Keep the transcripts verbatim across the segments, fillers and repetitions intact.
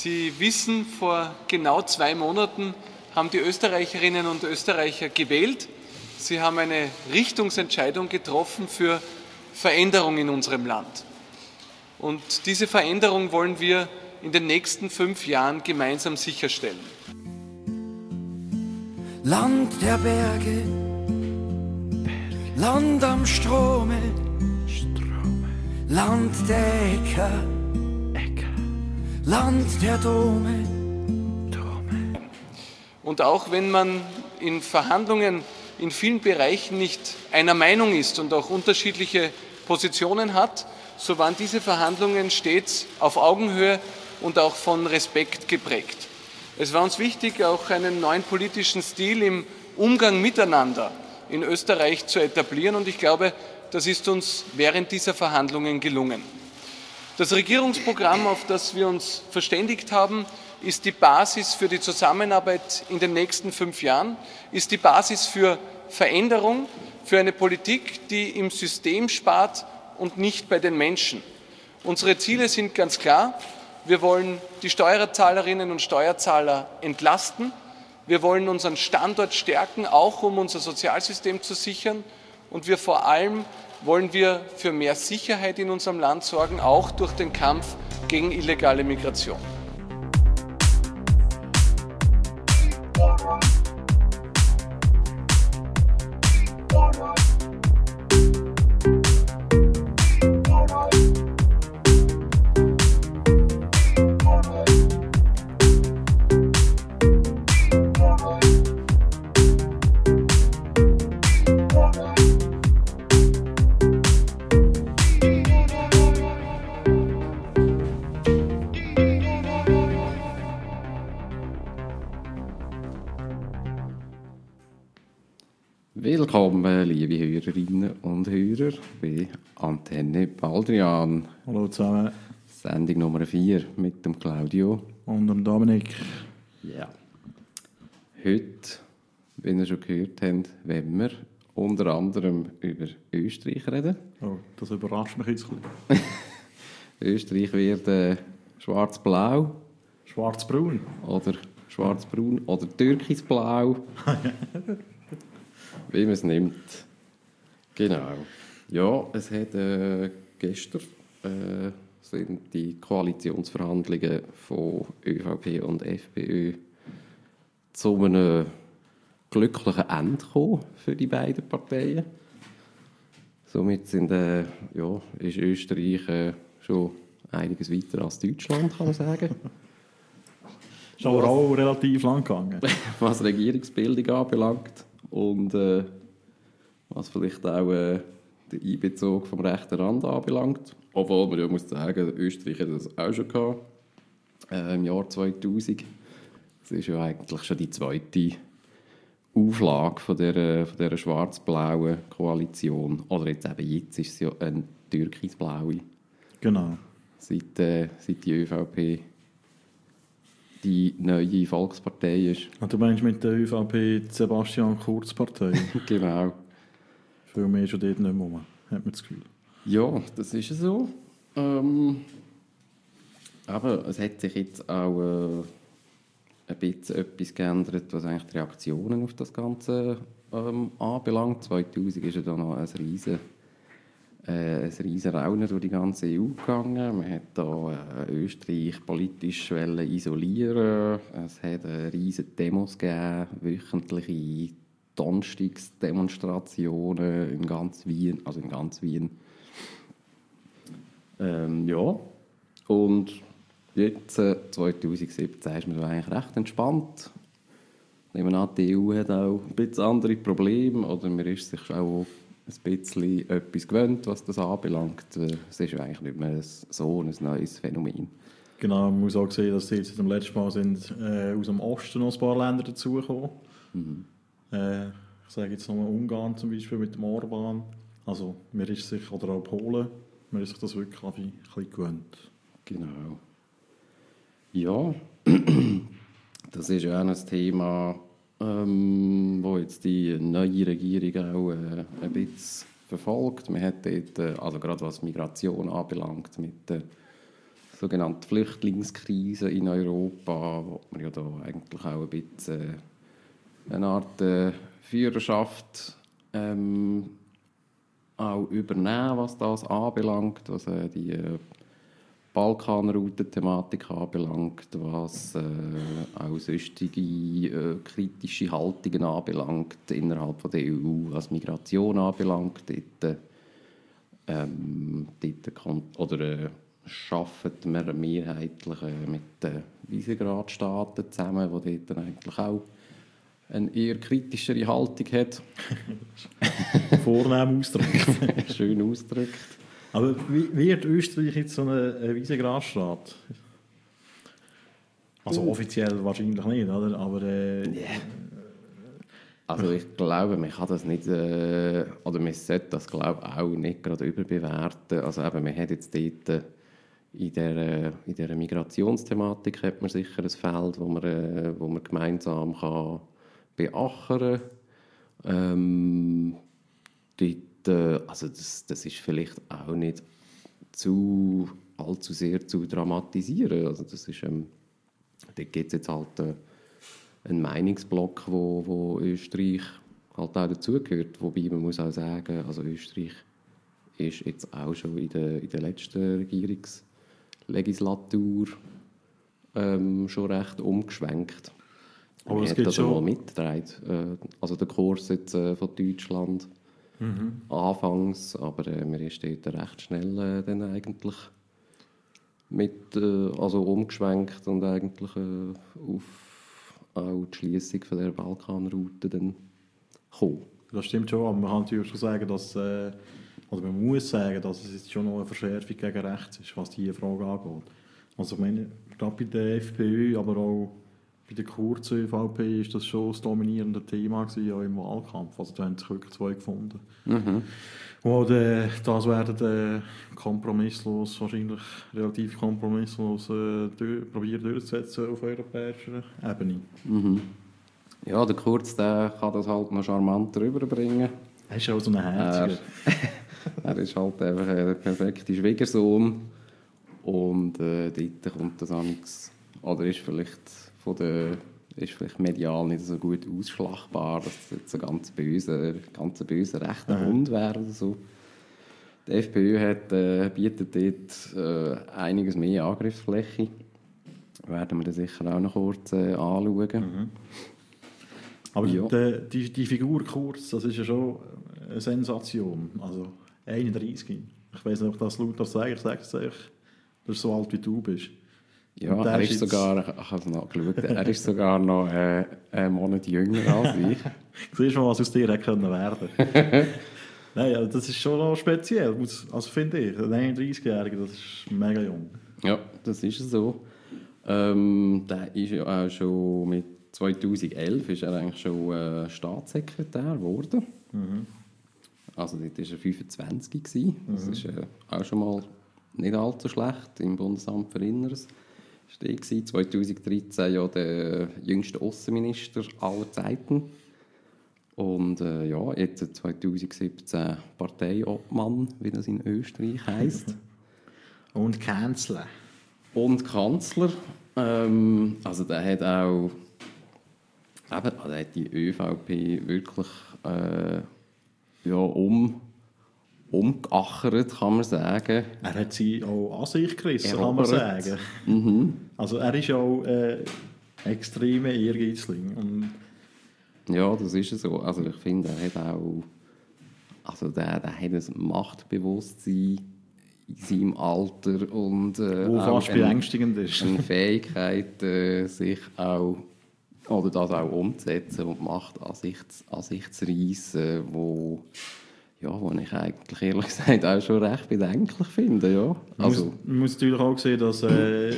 Sie wissen, vor genau zwei Monaten haben die Österreicherinnen und Österreicher gewählt. Sie haben eine Richtungsentscheidung getroffen für Veränderung in unserem Land. Und diese Veränderung wollen wir in den nächsten fünf Jahren gemeinsam sicherstellen. Land der Berge, Berge. Land am Strome, Strome. Land der Äcker, Äcker. Land der Dome, Dome. Und auch wenn man in Verhandlungen in vielen Bereichen nicht einer Meinung ist und auch unterschiedliche Positionen hat, so waren diese Verhandlungen stets auf Augenhöhe und auch von Respekt geprägt. Es war uns wichtig, auch einen neuen politischen Stil im Umgang miteinander in Österreich zu etablieren, und ich glaube, das ist uns während dieser Verhandlungen gelungen. Das Regierungsprogramm, auf das wir uns verständigt haben, ist die Basis für die Zusammenarbeit in den nächsten fünf Jahren, ist die Basis für Veränderung, für eine Politik, die im System spart und nicht bei den Menschen. Unsere Ziele sind ganz klar. Wir wollen die Steuerzahlerinnen und Steuerzahler entlasten. Wir wollen unseren Standort stärken, auch um unser Sozialsystem zu sichern. Und wir vor allem wollen wir für mehr Sicherheit in unserem Land sorgen, auch durch den Kampf gegen illegale Migration. Willkommen, liebe Hörerinnen und Hörer, bei Antenne Baldrian. Hallo zusammen. Sendung Nummer vier mit dem Claudio. Und dem Dominik. Ja. Heute, wie ihr schon gehört habt, wollen wir unter anderem über Österreich reden. Oh, das überrascht mich jetzt ein bisschen. Österreich wird äh, schwarz-blau. Schwarz-braun. Oder schwarz-braun oder türkisblau. Wie man es nimmt. Genau. Ja, es hat äh, gestern äh, sind die Koalitionsverhandlungen von ÖVP und FPÖ zu einem glücklichen Ende gekommen für die beiden Parteien. Somit sind, äh, ja, ist Österreich äh, schon einiges weiter als Deutschland, kann man sagen. Ist aber auch relativ lang gegangen. Was Regierungsbildung anbelangt. Und äh, was vielleicht auch äh, den Einbezug vom rechten Rand anbelangt. Obwohl man ja muss sagen, Österreich hat das auch schon gehabt, äh, im Jahr zweitausend. Das ist ja eigentlich schon die zweite Auflage von dieser, von dieser schwarz-blauen Koalition. Oder jetzt eben jetzt ist es ja eine türkisblaue. Genau. Seit, äh, seit die ÖVP die neue Volkspartei ist. Und du meinst mit der ÖVP die Sebastian Kurz-Partei? Genau. Viel mehr schon dort nicht mehr rum, hat man das Gefühl. Ja, das ist so. Ähm, aber es hat sich jetzt auch äh, ein bisschen etwas geändert, was eigentlich die Reaktionen auf das Ganze ähm, anbelangt. zweitausend ist ja da noch ein riesen Äh, ein riesen Raunen durch die ganze E U gegangen. Man hat da äh, Österreich politisch isolieren. Es hat äh, riesen Demos gegeben, wöchentliche Donnerstagsdemonstrationen in ganz Wien, also in ganz Wien. Ähm, ja, und jetzt, äh, zwanzig siebzehn, ist man eigentlich recht entspannt. Nehmen wir an, die E U hat auch ein bisschen andere Probleme, oder man ist sich auch ein bisschen etwas gewöhnt, was das anbelangt. Es ist eigentlich nicht mehr so ein neues Phänomen. Genau, man muss auch sehen, dass jetzt seit dem letzten Mal sind, äh, aus dem Osten noch ein paar Länder dazugekommen. Mhm. Äh, ich sage jetzt nochmal Ungarn zum Beispiel mit dem Orban. Also mir ist sich, oder auch Polen, man ist sich das wirklich ein bisschen gewöhnt. Genau. Ja, das ist ja auch ein Thema, ähm, wo jetzt die neue Regierung auch äh, ein bisschen verfolgt. Man hat dort, äh, also gerade was Migration anbelangt, mit den sogenannte Flüchtlingskrise in Europa, wo man ja da eigentlich auch ein bisschen äh, eine Art äh, Führerschaft ähm, auch übernehmen, was das anbelangt, was äh, die äh, Balkanroute-Thematik anbelangt, was äh, auch sonstige äh, kritische Haltungen anbelangt innerhalb von der E U, was Migration anbelangt. Dort, ähm, dort oder äh, arbeiten wir mehrheitlich äh, mit den Visegrad-Staaten zusammen, die dort eigentlich auch eine eher kritischere Haltung hat. Vornehm ausgedrückt. Schön ausgedrückt. Aber wie wird Österreich jetzt so ein Visegrad-Staat? Also Uh. offiziell wahrscheinlich nicht, oder? Aber äh, yeah. Also ich glaube, man kann das nicht, äh, oder man sollte das glaube ich auch nicht gerade überbewerten. Also eben, man hat jetzt dort äh, in dieser, in dieser Migrationsthematik hat man sicher ein Feld, wo man, äh, wo man gemeinsam kann beachern kann. Ähm, dort, äh, also das, das ist vielleicht auch nicht zu, allzu sehr zu dramatisieren. Also das ist, ähm, dort gibt es jetzt halt äh, einen Meinungsblock, wo, wo Österreich halt auch dazugehört. Wobei man muss auch sagen, also Österreich ist jetzt auch schon in der, in der letzten Regierungslegislatur ähm, schon recht umgeschwenkt. Aber es hat gibt das schon mal mitgetragen. Äh, also der Kurs jetzt äh, von Deutschland mhm. anfangs, aber äh, wir ist dort recht schnell äh, dann eigentlich mit, äh, also umgeschwenkt und eigentlich äh, auf auch die Schliessung von der Balkanroute dann kommen. Das stimmt schon, aber man kann natürlich schon sagen, dass, äh, oder man muss sagen, dass es jetzt schon noch eine Verschärfung gegen rechts ist, was diese Frage angeht. Also ich meine, gerade bei der FPÖ, aber auch bei der kurzen ÖVP ist das schon das dominierende Thema gewesen, auch im Wahlkampf. Also da haben sich wirklich zwei gefunden. Mhm. Und äh, das werden äh, kompromisslos, wahrscheinlich relativ kompromisslos äh, durch, probieren durchzusetzen auf europäischer Ebene. Mhm. Ja, der Kurz der kann das halt noch charmant rüberbringen. Er ist auch so ein Herziger. Er, er ist halt einfach der perfekte Schwiegersohn. Und äh, dort kommt das amigs, oder ist vielleicht von der, ist vielleicht medial nicht so gut ausschlagbar, dass das jetzt ein ganz böser, ganz böser rechter Hund wäre oder so. Die FPÖ hat, äh, bietet dort äh, einiges mehr Angriffsfläche. Werden wir das sicher auch noch kurz äh, anschauen. Mhm. Aber Ja. die, die, die Figur Kurz, das ist ja schon eine Sensation. Also einunddreißig. Ich weiß nicht, ob das laut sage, ich sage es euch. Das ist so alt wie du bist. Ja, er ist, ist sogar, ich habe es nachgeschaut, er ist sogar noch äh, einen Monat jünger als ich. Siehst du mal, was aus dir hätte können werden. Nein, ja, das ist schon noch speziell, also finde ich. Ein einunddreißigjähriger, das ist mega jung. Ja, das ist so. Ähm, der ist ja auch schon mit zweitausendelf ist er eigentlich schon äh, Staatssekretär geworden. Mhm. Also dort war er fünfundzwanzig gewesen. Das mhm. ist äh, auch schon mal nicht allzu schlecht im Bundesamt für Inneres. Das war zweitausenddreizehn ja der jüngste Außenminister aller Zeiten. Und äh, ja, jetzt zweitausendsiebzehn Parteiobmann, wie das in Österreich heisst. Und Kanzler. Und Kanzler. Ähm, also der hat auch eben, also hat die ÖVP wirklich äh, ja, um, umgeachert, kann man sagen. Er hat sie auch an sich gerissen, kann man sagen. Mhm. Also er ist auch äh, extreme Ehrgeizling. Und ja, das ist so. Also ich finde, er hat auch, also der, der hat ein Machtbewusstsein in seinem Alter und äh, wo fast beängstigend ist. Eine Fähigkeit, äh, sich auch oder das auch umzusetzen und Macht an sich, an sich zu reissen, wo, ja, wo ich eigentlich ehrlich gesagt auch schon recht bedenklich finde. Ja. Also, man muss natürlich auch sehen, dass äh,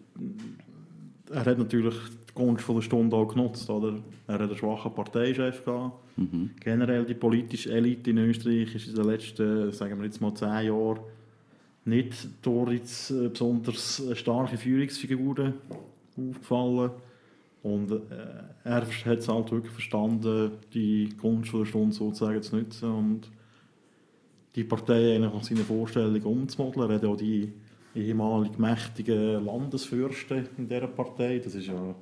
er hat natürlich die Gunst von der Stunde auch genutzt, oder? Er hat einen schwachen Parteichef gehabt. Mhm. Generell die politische Elite in Österreich ist in den letzten, sagen wir jetzt mal zehn Jahren nicht durch jetzt besonders starke Führungsfiguren aufgefallen. Und äh, er hat es halt wirklich verstanden, die Gunst der Stunde sozusagen zu nutzen und die Partei eigentlich nach seinen Vorstellungen umzumodeln. Er hat auch die ehemalig mächtigen Landesfürsten in dieser Partei. Das ist ja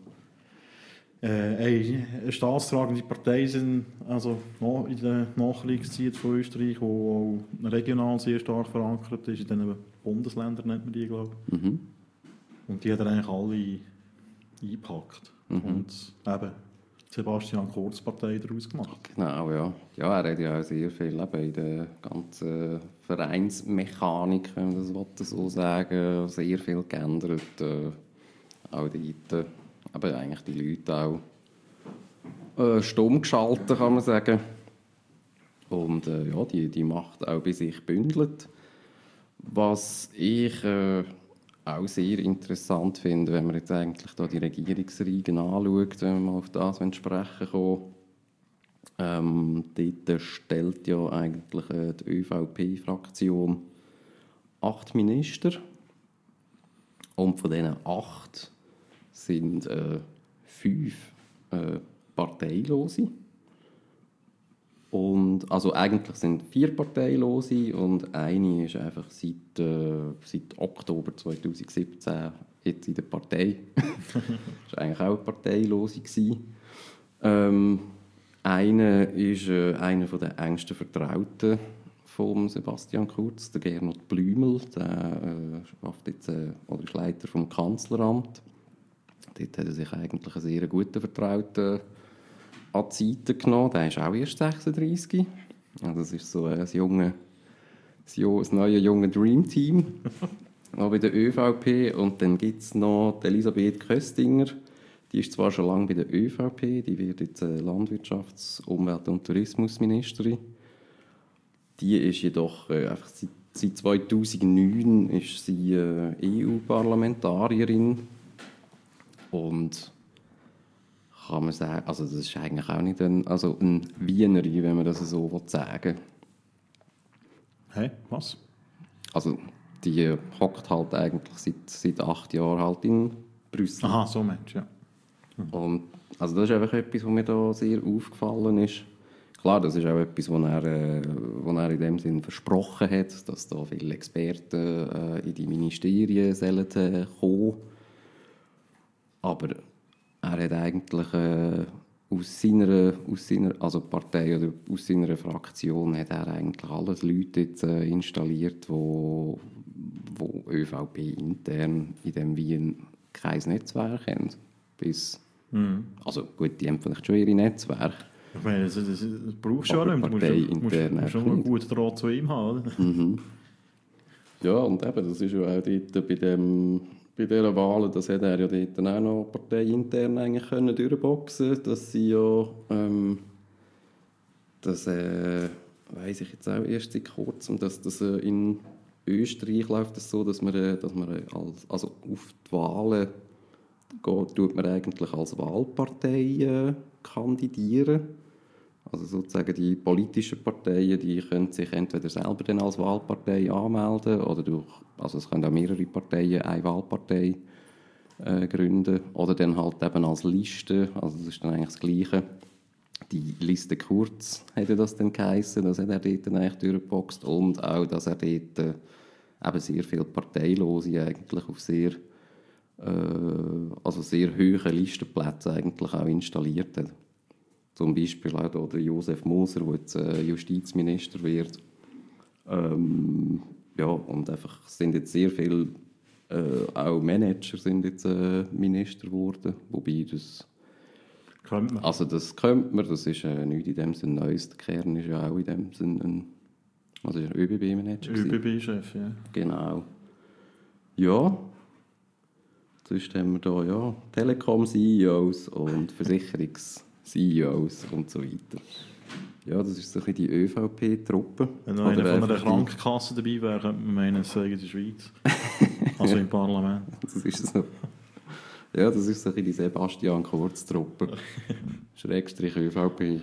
äh, eine staatstragende Partei sind, also in der Nachkriegszeit von Österreich, die auch regional sehr stark verankert ist. In den Bundesländern nennt man die, glaube ich. Mhm. Und die hat er eigentlich alle eingepackt. Mhm. Und eben Sebastian Kurz Partei daraus gemacht. Genau, ja. Ja, er hat ja auch sehr viel eben in der ganzen Vereinsmechanik, wenn man das so sagen, sehr viel geändert. Äh, auch dort, äh, aber eigentlich die Leute auch äh, stumm geschaltet, kann man sagen. Und äh, ja, die, die Macht auch bei sich bündelt. Was ich äh, auch sehr interessant finde, wenn man jetzt eigentlich da die Regierungsreihen anschaut, wenn wir mal auf das sprechen kommen. Ähm, dort stellt ja eigentlich äh, die ÖVP-Fraktion acht Minister. Und von diesen acht sind äh, fünf äh, Parteilose. Und, also eigentlich sind vier Parteilose und eine ist einfach seit, äh, seit Oktober zweitausendsiebzehn jetzt in der Partei. Das war eigentlich auch eine Parteilose. Ähm, einer ist äh, einer der engsten Vertrauten von Sebastian Kurz, der Gernot Blümel. Der äh, jetzt, äh, oder ist Leiter vom Kanzleramt. Dort hat er sich eigentlich einen sehr guten Vertrauten an die Seite genommen. Der ist auch erst sechsunddreissig. Also das ist so ein, junge, ein neues junge Dream Team. Auch bei der ÖVP. Und dann gibt es noch die Elisabeth Köstinger. Die ist zwar schon lange bei der ÖVP, die wird jetzt Landwirtschafts-, Umwelt- und Tourismusministerin. Die ist jedoch äh, einfach seit, seit zweitausendneun ist sie äh, E U-Parlamentarierin. Und kann man sagen, also das ist eigentlich auch nicht ein, also ein Wienerin, wenn man das so sagen will. Hä? Hey, was? Also die hockt halt eigentlich seit, seit acht Jahren halt in Brüssel. Aha, so Mensch, ja. Mhm. Und also das ist einfach etwas, was mir da sehr aufgefallen ist. Klar, das ist auch etwas, was er, äh, was er in dem Sinn versprochen hat, dass da viele Experten äh, in die Ministerien sollen, äh, kommen. Aber er hat eigentlich äh, aus seiner, aus seiner also Partei oder aus seiner Fraktion hat er eigentlich alles Leute jetzt, äh, installiert, wo, wo ÖVP intern in dem Wien kein Netzwerk haben. Bis, mhm. Also gut, die haben vielleicht schon ihre Netzwerke. Ich meine, das, das, das brauchst du ja nicht. Du musst, du musst, musst schon einen guten Draht zu ihm haben. Oder? Mhm. Ja, und eben, das ist ja auch dort bei dem bei dieser Wahl, das hätte er ja dort auch noch parteiintern eigentlich können durchboxen, dass sie ja, ähm, das äh, weiss ich jetzt auch erst seit kurzem, dass das äh, in Österreich läuft es so, dass man, äh, dass man als, also auf die Wahlen geht, tut man eigentlich als Wahlpartei äh, kandidieren. Also sozusagen die politischen Parteien, die können sich entweder selber dann als Wahlpartei anmelden oder durch, also es können auch mehrere Parteien eine Wahlpartei äh, gründen oder dann halt eben als Liste, also das ist dann eigentlich das Gleiche. Die Liste Kurz hätte das dann geheissen, das hat er dort dann eigentlich durchgeboxt und auch, dass er dort äh, eben sehr viele Parteilose eigentlich auf sehr, äh, also sehr hohen Listenplätzen eigentlich auch installiert hat. Zum Beispiel auch der Josef Moser, der jetzt äh, Justizminister wird. Ähm, ja, und einfach sind jetzt sehr viele, äh, auch Manager sind jetzt äh, Minister geworden. Wobei das... Könnte man. Also das könnte man, das ist äh, nicht in dem Sinne Neues. Der Kern ist ja auch in dem Sinne ein... Also ist ein ÖBB-Manager. ÖBB-Chef, ja. Genau. Ja. Sonst haben wir hier ja Telekom-C E Os und Versicherungs- C E Os und so weiter. Ja, das ist so ein bisschen die ÖVP-Truppe. Wenn noch einer von einer Krankenkasse dabei wäre, könnte man meinen, es sei in der Schweiz. Also im Parlament. Das ist so. Ja, das ist so ein bisschen die Sebastian Kurz-Truppe. Schrägstrich ÖVP.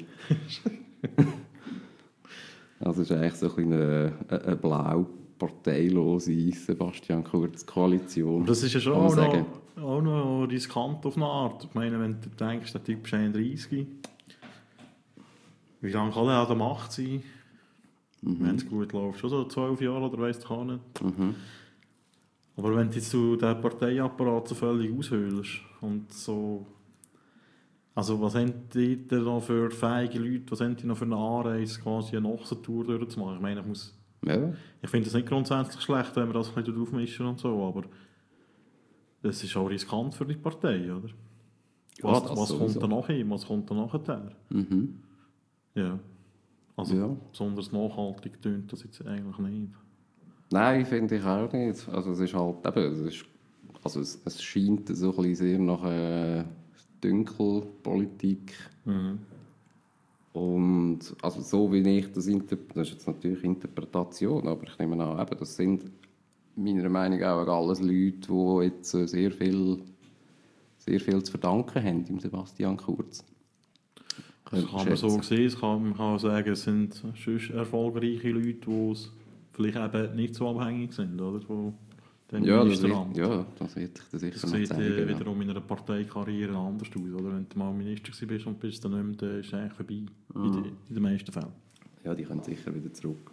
Also es ist eigentlich so ein eine, eine blau parteilose Sebastian Kurz-Koalition. Das ist ja schon auch noch, auch noch riskant auf eine Art. Ich meine, wenn du denkst, der Typ ist einunddreissig, wie lange kann er an der Macht sein? Mhm. Wenn es gut läuft, schon so zwölf Jahre oder weiss ich auch nicht. Mhm. Aber wenn du jetzt so den Parteiapparat so völlig aushöhlst und so... Also was haben die denn noch für fähige Leute, was haben die noch für eine Anreise, quasi eine Ochsentour durchzumachen? Ich meine, ich muss... Ja. Ich finde das nicht grundsätzlich schlecht, wenn wir das ein bisschen aufmischen und so, aber das ist auch riskant für die Partei, oder? Was, Ja, das was sowieso. kommt da nachher? Was kommt da nachher? Mhm. Ja. Also Ja. besonders nachhaltig tönt das jetzt eigentlich nicht. Nein, finde ich auch nicht. Also es ist halt eben, es, ist, also es, es scheint so ein bisschen sehr nach äh, Dünkelpolitik. Mhm. Und also so wie ich das interpretiere, das ist jetzt natürlich Interpretation, aber ich nehme an, eben, das sind meiner Meinung nach auch alles Leute, die jetzt äh, sehr viel, sehr viel zu verdanken haben dem Sebastian Kurz. Das kann man so sehen, es kann, man kann auch sagen, es sind sonst erfolgreiche Leute, die es vielleicht eben nicht so abhängig sind, oder? Von dem Ja, das wird, Ministeramt. ja, das wird sich das sicher Das noch sieht zeigen. äh, ja. wiederum in einer Parteikarriere anders aus, oder? Wenn du mal Minister bist und bist dann nicht mehr, dann ist es eigentlich vorbei, in, den, in den meisten Fällen. Ja, die können sicher wieder zurück.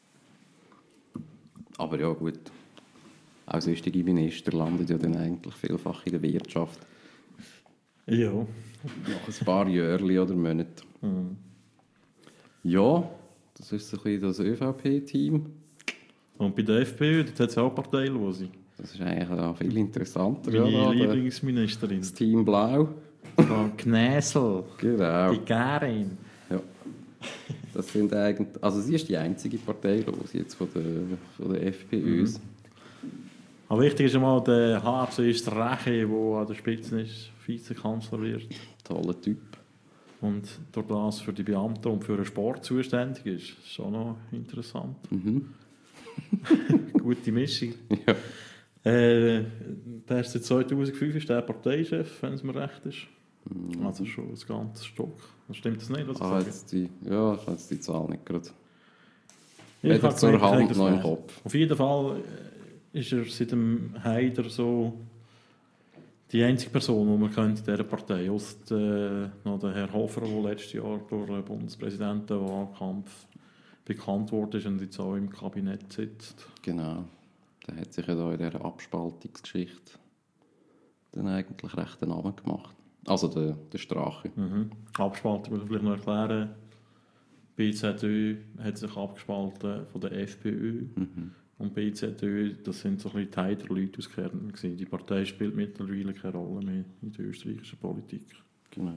Aber ja, gut. Auch sonstige Minister landen ja dann eigentlich vielfach in der Wirtschaft. Ja. Nach ein paar Jahren oder Monaten. Mhm. Ja, das ist so ein bisschen das ÖVP-Team. Und bei der FPÖ, dort hat es auch Parteilose. Das ist eigentlich auch viel interessanter. Meine Ja, da, der- Lieblingsministerin. das Team Blau. Frau Knäsel. Genau. Die Gerin. Ja. Das sind eigentlich, also sie ist die einzige Parteilose jetzt von der, von der FPÖ. Mhm. Aber wichtig ist einmal der H C ist der Reche, der an der Spitze ist, Vizekanzler wird. Toller Typ. Und durch das für die Beamten und für den Sport zuständig ist. Das ist schon noch interessant. Mhm. Gute Mischung. Ja. Äh, der ist seit zweitausendfünf ist der Parteichef, wenn es mir recht ist. Mhm. Also schon ein ganzes Stock. Das stimmt das nicht, was ich Ah, sage? jetzt die, ja, ich habe jetzt die Zahl nicht gerade. Ich Weder habe zur gemeint, ich Hand hätte das noch im nicht. Kopf. Auf jeden Fall äh, ist er seit dem Haider so die einzige Person, die man könnte in dieser Partei, ausser äh, noch der Herr Hofer, der letztes Jahr durch den Bundespräsidentenwahlkampf bekannt wurde und jetzt auch im Kabinett sitzt. Genau. Der hat sich ja da in dieser Abspaltungsgeschichte dann eigentlich recht einen Namen gemacht. Also der, der Strache. Mhm. Abspaltung muss man vielleicht noch erklären. B Z Ö hat sich abgespalten von der FPÖ. Mhm. Und B Z Ö, das sind so ein bisschen die Haider-Leute aus Kärnten gewesen. Die Partei spielt mittlerweile keine Rolle mehr in der österreichischen Politik. Genau.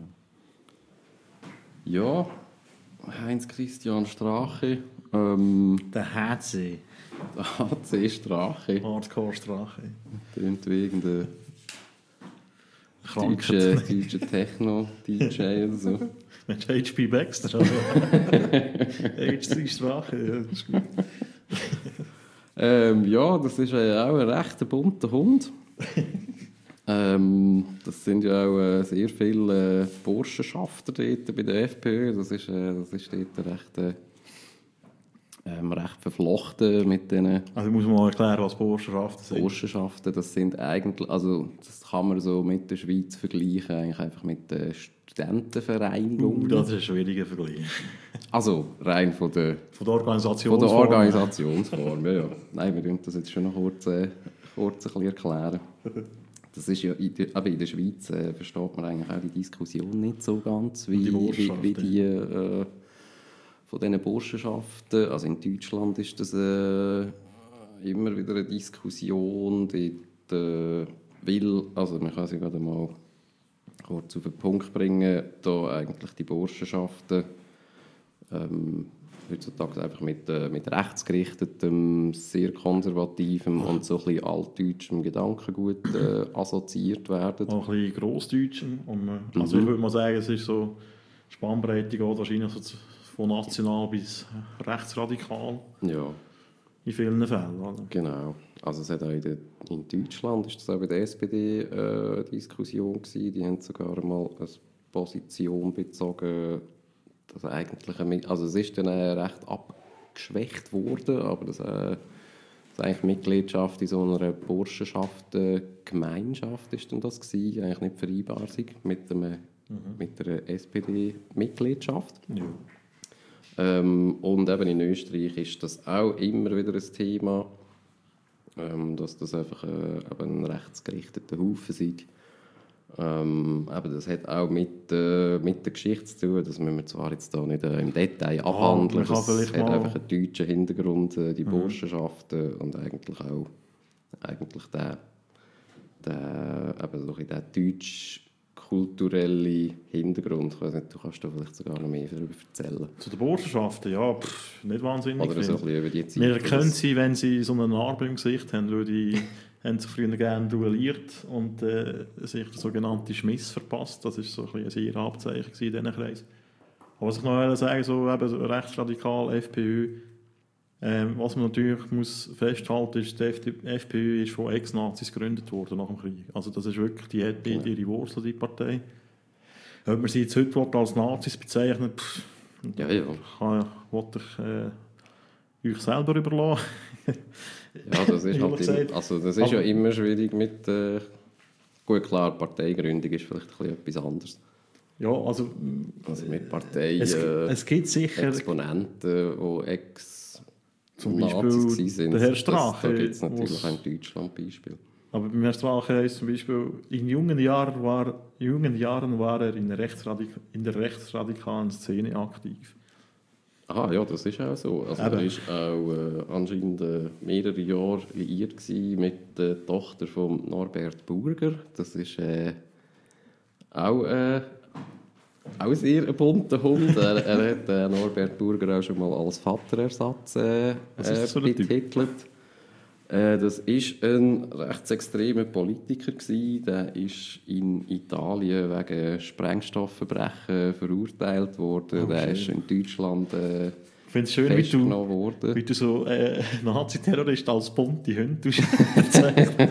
Ja, Heinz-Christian Strache. Ähm, Der H C. der H C Strache. Hardcore-Strache. Klingt wie irgendein Krankheit. deutscher deutsche Techno-D J oder so. Mensch, H P Baxter. H C Strache, ja, das ist gut. Ähm, ja, das ist äh, auch ein recht bunter Hund. ähm, das sind ja auch äh, sehr viele äh, Burschenschafter dort bei der FPÖ. Das ist, äh, das ist dort recht, äh, ähm, recht verflochten mit diesen Also muss man mal erklären, was Burschenschaften sind. Burschenschaften. Das sind eigentlich, also das kann man so mit der Schweiz vergleichen, eigentlich einfach mit den Studentenvereinigungen. Uh, das ist ein schwieriger Vergleich. Also rein von der Von der Von Organisationsform. der Organisationsform, ja, ja. Nein, wir müssen das jetzt schon noch kurz, äh, kurz ein bisschen erklären. Das ist ja in der, aber in der Schweiz äh, versteht man eigentlich auch die Diskussion nicht so ganz, wie Die die, wie, Burschenschaft, wie die äh, von diesen Burschenschaften. Also in Deutschland ist das äh, immer wieder eine Diskussion, dort äh, will, also man kann sie gerade mal kurz auf den Punkt bringen, da eigentlich die Burschenschaften ähm, heutzutage einfach mit, äh, mit rechtsgerichtetem, sehr konservativem und so ein bisschen altdeutschem Gedankengut äh, assoziiert werden. Auch ein bisschen Grossdeutschen. Und man, also ich würde mal sagen, es ist so Spannbreite geht wahrscheinlich so zu- von national bis rechtsradikal Ja, in vielen Fällen. Oder? genau. Also es hat auch in, der, in Deutschland ist das auch bei der S P D äh, eine Diskussion gewesen. Die haben sogar mal eine Position bezogen, dass eigentlich eine, also es ist dann äh, recht abgeschwächt worden, aber das, äh, das eigentlich Mitgliedschaft in so einer Burschenschaft, äh, Gemeinschaft ist dann das gewesen, eigentlich nicht vereinbar sei mit, dem, mhm. mit der S P D-Mitgliedschaft. Ja. Ähm, und eben in Österreich ist das auch immer wieder ein Thema. ähm, dass das einfach äh, eben ein rechtsgerichteter Haufen sei. Ähm, eben, das hat auch mit, äh, mit der Geschichte zu tun, das müssen wir zwar jetzt da nicht äh, im Detail abhandeln, man kann es vielleicht hat mal- einfach einen deutschen Hintergrund, äh, die Burschenschaften und eigentlich auch eigentlich der, der, eben so ein bisschen der deutsch-kulturelle Hintergrund. Ich weiss nicht, du kannst da vielleicht sogar noch mehr darüber erzählen. Zu den Burschenschaften, ja, pff, nicht wahnsinnig Oder so ein viel. bisschen über die Zeit. Wir wo erkennen das- sie, wenn sie so eine Narbe im Gesicht haben, weil die haben sich früher gerne duelliert und äh, sich der sogenannte Schmiss verpasst. Das war so ein, bisschen ein sehr Abzeichen in diesen Kreis. Aber was ich noch sagen so eben so rechtsradikal, FPÖ, ähm, was man natürlich muss festhalten ist, die FPÖ ist von Ex-Nazis gegründet worden nach dem Krieg. Also das ist wirklich, die hat beide ihre Wurzeln, die Partei. Ob man sie jetzt heute als Nazis bezeichnet, pff, Ja, ja. kann, wollte ich äh, euch selber überlassen. Ja, das ist, Ehrlich halt gesagt. immer, also das ist ja Aber- immer schwierig mit... Äh, gut, klar, Parteigründung ist vielleicht ein bisschen etwas anderes. Ja, also Also mit Parteien, es, äh, es gibt sicher Exponenten, die ex zum Nazis Beispiel gewesen sind. der Herr Das- Strache, Da gibt es natürlich wo's- auch in Deutschland Beispiele. aber beim Herrn Strache heisst zum Beispiel, in jungen Jahren war, in jungen Jahren war er in der, Rechtsradik in der rechtsradikalen Szene aktiv. Aha, ja, das ist auch so. Also Eben. er war auch äh, anscheinend äh, mehrere Jahre liiert gewesen mit der Tochter von Norbert Burger. Das ist äh, auch, äh, auch sehr ein bunter Hund. er, er hat äh, Norbert Burger auch schon mal als Vaterersatz äh, Was ist das für äh, ein Typ? betitelt. Äh, das war ein rechtsextremer Politiker gewesen. Der ist in Italien wegen Sprengstoffverbrechen verurteilt worden. Oh, der schön. ist in Deutschland äh, Ich finde es schön, wie du, festgenommen worden. wie du so äh, Nazi-Terrorist als bunte Hunde bezeichnen.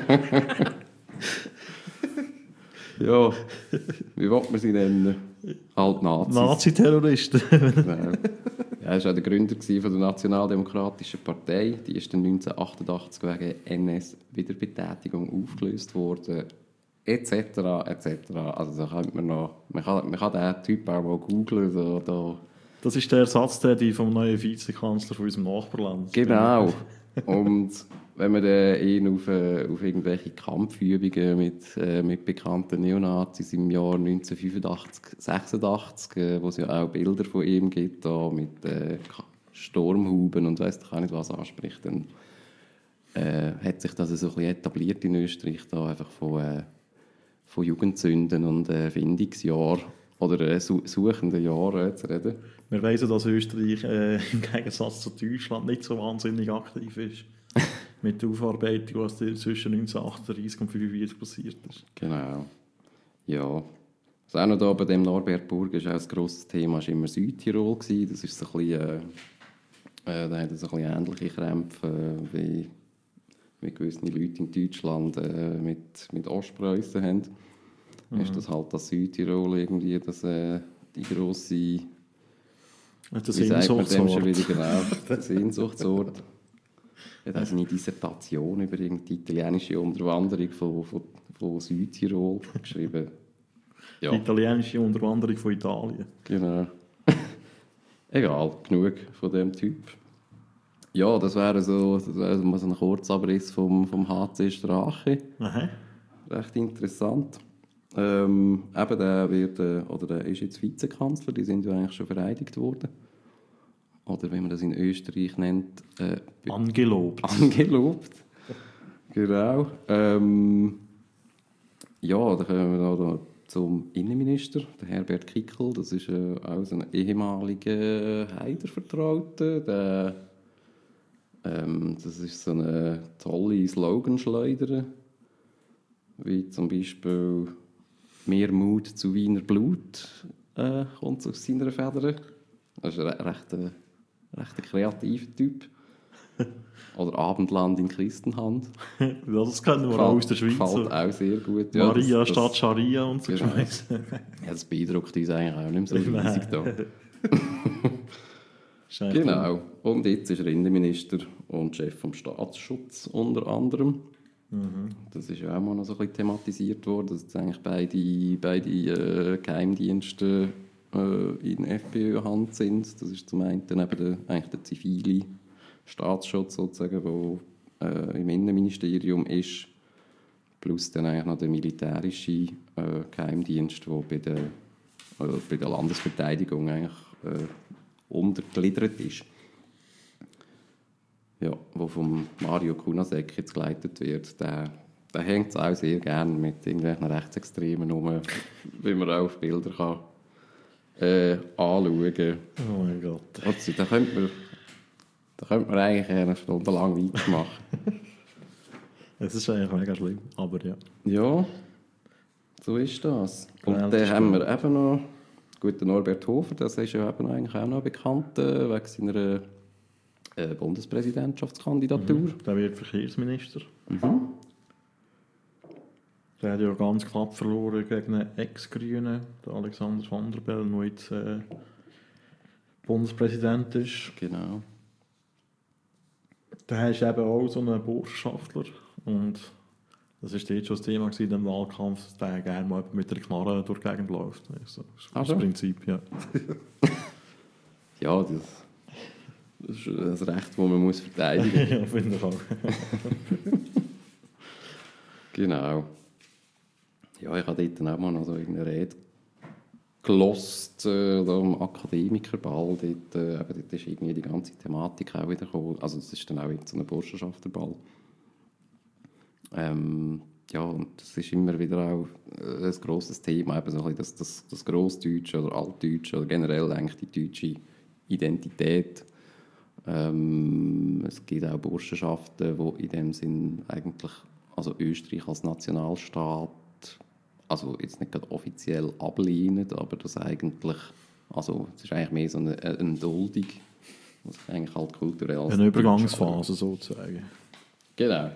Ja, wie will man sie nennen? Halt Nazis. Nazi-Terroristen. Genau. Ja, er war auch der Gründer von der Nationaldemokratischen Partei. Die ist dann neunzehnhundertachtundachtzig wegen N S-Wiederbetätigung aufgelöst worden. Etc. etc. Also da kann man noch... Man kann, man kann den Typ auch mal googlen. So, da. Das ist der Ersatz, der die vom neuen Vizekanzler von unserem Nachbarland. Genau. Und wenn man dann ihn auf, äh, auf irgendwelche Kampfübungen mit, äh, mit bekannten Neonazis im Jahr neunzehnhundertfünfundachtzig, sechsundachtzig, äh, wo es ja auch Bilder von ihm gibt, da mit äh, Sturmhuben und weiss ich nicht was anspricht, dann äh, hat sich das so ein bisschen etabliert in Österreich, da einfach von, äh, von Jugendsünden und äh, Findungsjahren oder äh, su suchenden Jahren äh, zu reden. Wir wissen, dass Österreich äh, im Gegensatz zu Deutschland nicht so wahnsinnig aktiv ist. Mit der Aufarbeitung, was zwischen neunzehnhundertachtunddreißig und neunzehnhundertfünfundvierzig passiert ist. Genau. Ja. Was auch noch da bei dem Norbert Burger ist auch ein grosses Thema, war immer Südtirol gewesen. Das ist so ein bisschen, äh, äh, da hat so ein bisschen ähnliche Krämpfe äh, wie, wie gewisse Leute in Deutschland äh, mit, mit Ostpreußen haben. Mhm. Ist das halt das Südtirol irgendwie, das, äh, die grosse... Das Wie sagt man dem schon Sehnsuchtsort. wieder genau? Der Sehnsuchtsort. Er hat also eine Dissertation über die italienische Unterwanderung von, von, von Südtirol geschrieben. Ja, Die italienische Unterwanderung von Italien. genau. Egal, genug von dem Typ. Ja, das wäre so, das wäre mal so ein Kurzabriss vom, vom H C Strache. Aha. Recht interessant. Ähm, eben, der, wird, äh, oder der ist jetzt Vizekanzler, die sind ja eigentlich schon vereidigt worden. Oder wie man das in Österreich nennt, äh, Angelobt. angelobt. Genau. Ähm, ja, dann kommen wir noch zum Innenminister, der Herbert Kickl. Das ist äh, auch so ein ehemaliger Haider-Vertrauter. Der, ähm, das ist so eine tolle Sloganschleuder, wie zum Beispiel «Mehr Mut zu Wiener Blut» äh, kommt aus seiner Feder. Das ist ein recht, äh, recht ein kreativer Typ. Oder «Abendland in Christenhand». Ja, das kennen wir auch aus der Schweiz. Gefällt auch sehr gut. Maria das, statt das, Scharia und so Genau. Scheiße. ja, das beeindruckt uns eigentlich auch nicht mehr so riesig da. Scheiße. Genau. Und jetzt ist er Innenminister und Chef vom Staatsschutz unter anderem. Mhm. Das ist ja auch mal noch so ein bisschen thematisiert worden, dass jetzt eigentlich beide, beide äh, Geheimdienste äh, in F P Ö-Hand sind. Das ist zum einen eben der, eigentlich der zivile Staatsschutz sozusagen, wo äh, im Innenministerium ist, plus dann eigentlich noch der militärische äh, Geheimdienst, der bei der, äh, bei der Landesverteidigung eigentlich äh, untergliedert ist. Ja, wo von Mario Kunasek jetzt geleitet wird, der, der hängt es auch sehr gerne mit irgendwelchen Rechtsextremen um, wie man auch auf Bilder kann, äh, anschauen kann. Oh mein Gott. Also, da könnte man, da könnte man eigentlich eine Stunde lang weitermachen. Es ist eigentlich mega schlimm, aber ja. Ja, so ist das. Und Ja, dann das haben wir eben noch, gut, den Norbert Hofer, das ist ja eben eigentlich auch noch bekannt, äh, wegen seiner äh, Bundespräsidentschaftskandidatur. Mhm. Der wird Verkehrsminister. Mhm. Der hat ja ganz knapp verloren gegen einen Ex-Grünen, den Alexander Van der Bellen, der jetzt äh, Bundespräsident ist. Genau. Der ist eben auch so ein Burschenschaftler. Und das war dort schon das Thema in dem Wahlkampf, dass der gerne mal mit der Knarre durch die Gegend läuft. Also, das ist Ah, das so? Prinzip, ja. Ja, das, das ist ein Recht, das man muss verteidigen muss. Ja, finde ich auch. Genau. Ja, ich habe dort dann auch mal noch so eine Rede gelost, äh, da am Akademikerball. Dort, äh, eben, dort ist irgendwie die ganze Thematik auch wieder gekommen. Also das ist dann auch so ein Burschenschafterball. Ähm, ja, und das ist immer wieder auch äh, ein grosses Thema, eben so ein bisschen das, das, das Grossdeutsche oder Altdeutsche oder generell eigentlich die deutsche Identität. Ähm, es gibt auch Burschenschaften, die in dem Sinn eigentlich, also Österreich als Nationalstaat, also jetzt nicht gerade offiziell ablehnen, aber das eigentlich, also es ist eigentlich mehr so eine, eine Duldung, was eigentlich halt kulturell als Eine Übergangsphase sozusagen. Genau.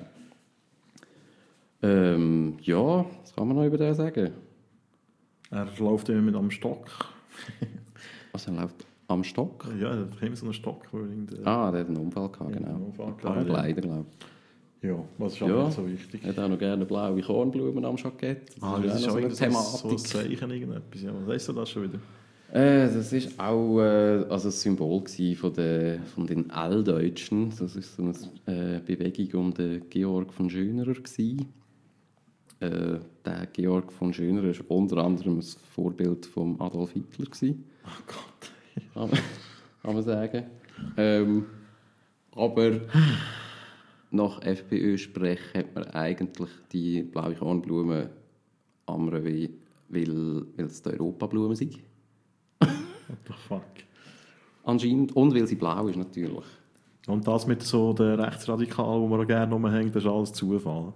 Ähm, ja, was kann man noch über den sagen? Er läuft immer mit am Stock. Also er läuft am Stock. Ja, er hat immer so einen Stock. Wo irgendein- Ah, der hat einen Unfall gehabt, Ja, genau. einen Unfall gehabt, Paraglider, glaube Ja, was ist ich. aber Ja, nicht so wichtig. er hat auch noch gerne blaue Kornblumen am Jackett. Das Ah, ist das auch ist noch auch so eine irgend so, Thematik. so ein Zeichen, irgendetwas. Ja, was heisst du das schon wieder? Äh, das ist auch äh, also ein Symbol gsi von, der, von den Alldeutschen. Das ist so eine äh, Bewegung um den Georg von Schönerer gsi. Äh, der Georg von Schönerer war unter anderem ein Vorbild von Adolf Hitler gsi. Oh Gott. Kann man, kann man sagen. Ähm, aber nach FPÖ-Sprech hat man eigentlich die blaue Kornblume amre, weil, weil weil es die Europablume sind. What the fuck? Anscheinend. Und weil sie blau ist, natürlich. Und das mit so den Rechtsradikalen, wo man auch gerne rumhängt, das ist alles Zufall.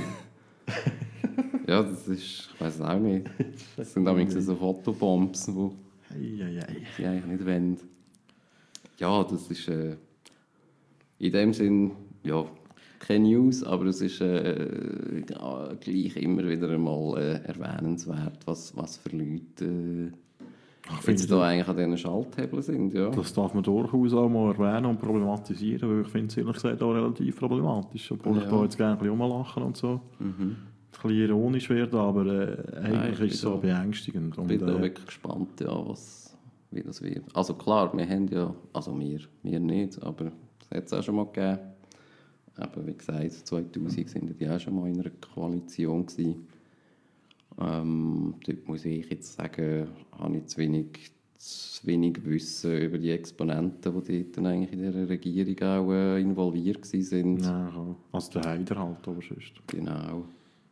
Ja, das ist, ich weiß auch nicht. Das sind nämlich so Fotobombs, die Ei, ei, ei. sie eigentlich nicht wollen. Ja, das ist äh, in dem Sinn, ja, keine News, aber es ist äh, ja, gleich immer wieder einmal äh, erwähnenswert, was, was für Leute äh, Ich finde, jetzt da eigentlich an diesen Schalthebeln sind. Ja. das darf man durchaus auch mal erwähnen und problematisieren, weil ich finde es ehrlich gesagt auch relativ problematisch. Obwohl Ja. ich da jetzt gerne ein bisschen rumlachen und so. Mhm. Ein bisschen ironisch werden, aber äh, eigentlich Nein, ich ist es so bin da- beängstigend. Ich Und, bin da äh, wirklich gespannt, ja, was, wie das wird. Also klar, wir haben ja, also wir, wir nicht, aber es hat es auch schon mal gegeben. Eben, wie gesagt, zweitausend sind die auch schon mal in einer Koalition gewesen. Ähm, dort muss ich jetzt sagen, habe ich zu wenig, zu wenig Wissen über die Exponenten, die dort dann eigentlich in dieser Regierung auch äh, involviert waren. ja, also der Heider halt, aber sonst. Genau.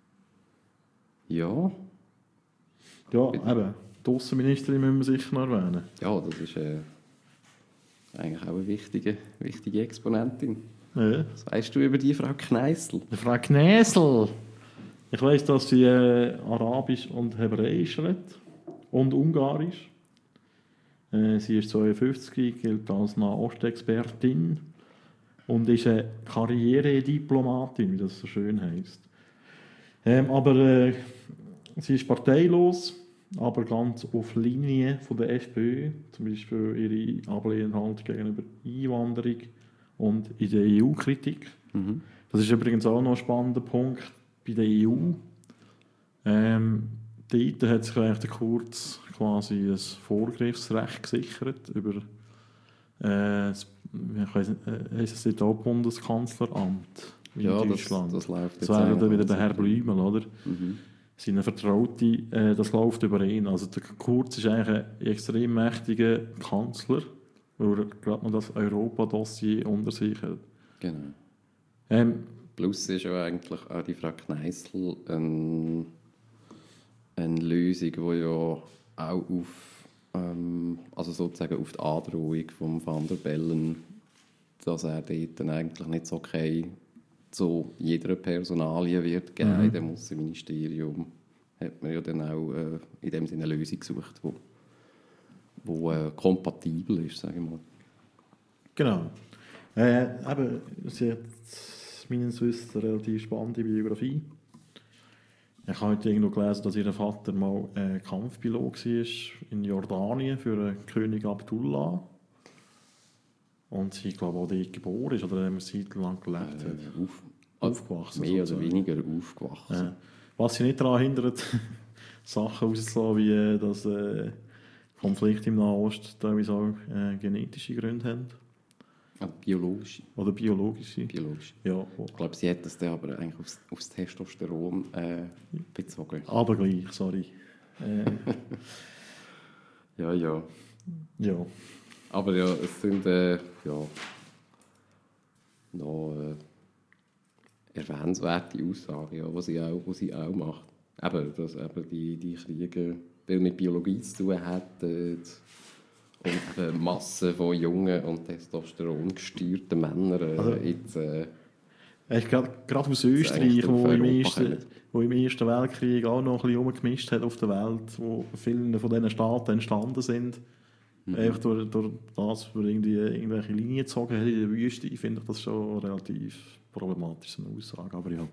Ja, Ja, eben. Die Außenministerin müssen wir sicher noch erwähnen. ja, das ist äh, eigentlich auch eine wichtige, wichtige Exponentin. Ja. Was weißt du über die Frau Kneißl? Die Frau Knäsel. Ich weiss, dass sie äh, Arabisch und Hebräisch redet. Und Ungarisch. Äh, sie ist zweiundfünfzig, gilt als Nahostexpertin. Und ist eine Karrierediplomatin, wie das so schön heisst. Ähm, aber äh, sie ist parteilos, aber ganz auf Linie von der FPÖ. Zum Beispiel ihre ablehnende Haltung gegenüber Einwanderung und in der E U-Kritik. Mhm. Das ist übrigens auch noch ein spannender Punkt bei der E U. Ähm, dort hat sich eigentlich der Kurz quasi ein Vorgriffsrecht gesichert über äh, das, ich weiss nicht, äh, heisst es dort auch Bundeskanzleramt. in Ja, das, Deutschland. das läuft Das jetzt wäre eigentlich dann wieder der so. Herr Blümel, oder? Mhm. Seine Vertraute, äh, das läuft über ihn. Also der Kurz ist eigentlich ein extrem mächtiger Kanzler, weil er gerade noch das Europa-Dossier unter sich hat. Genau. Ähm, Plus ist ja eigentlich auch die Frau Kneißl ein, eine Lösung, die ja auch auf, ähm, also sozusagen auf die Androhung von Van der Bellen, dass er dort dann eigentlich nicht so okay zu jeder Personalie wird geben Mhm. in dem Außenministerium, hat man ja dann auch äh, in dem Sinne eine Lösung gesucht, die wo, äh, kompatibel ist, sage ich mal. genau. Äh, eben, sie hat meines Wissens eine relativ spannende Biografie. Ich habe heute irgendwo gelesen, dass ihr Vater mal äh, Kampfpilot war in Jordanien für den König Abdullah. Und sie, glaube ich, auch dort geboren ist oder eine Zeit lang gelebt hat. Äh, auf, Aufgewachsen. Mehr oder sozusagen. weniger aufgewachsen. Ja. Was sie nicht daran hindert, Sachen rauszulassen, wie äh, dass äh, Konflikte im Nahen Osten teilweise auch äh, genetische Gründe haben. Ah, biologisch. Oder biologische. biologisch. Ja, Ich glaube, sie hat das dann aber eigentlich aufs, aufs Testosteron äh, bezogen. aber gleich, sorry. Äh, Ja, ja. ja. Aber ja, es sind äh, ja, noch äh, erwähnenswerte Aussagen, ja, die sie auch, die sie auch macht. Eben, dass eben die, die Kriege viel mit Biologie zu tun hätten und eben Massen von jungen und Testosteron gesteuerten Männern äh, Also- jetzt... Äh, Echt, gerade, gerade aus Das ist Österreich, eigentlich wo für im, Europa ersten, kommen. wo im Ersten Weltkrieg auch noch ein bisschen rumgemischt hat auf der Welt, wo viele von diesen Staaten entstanden sind. Mhm. Einfach durch, durch das, wo irgendwie irgendwelche Linien gezogen hat in der Wüste, finde ich das schon relativ problematisch, so eine Aussage. Aber ja.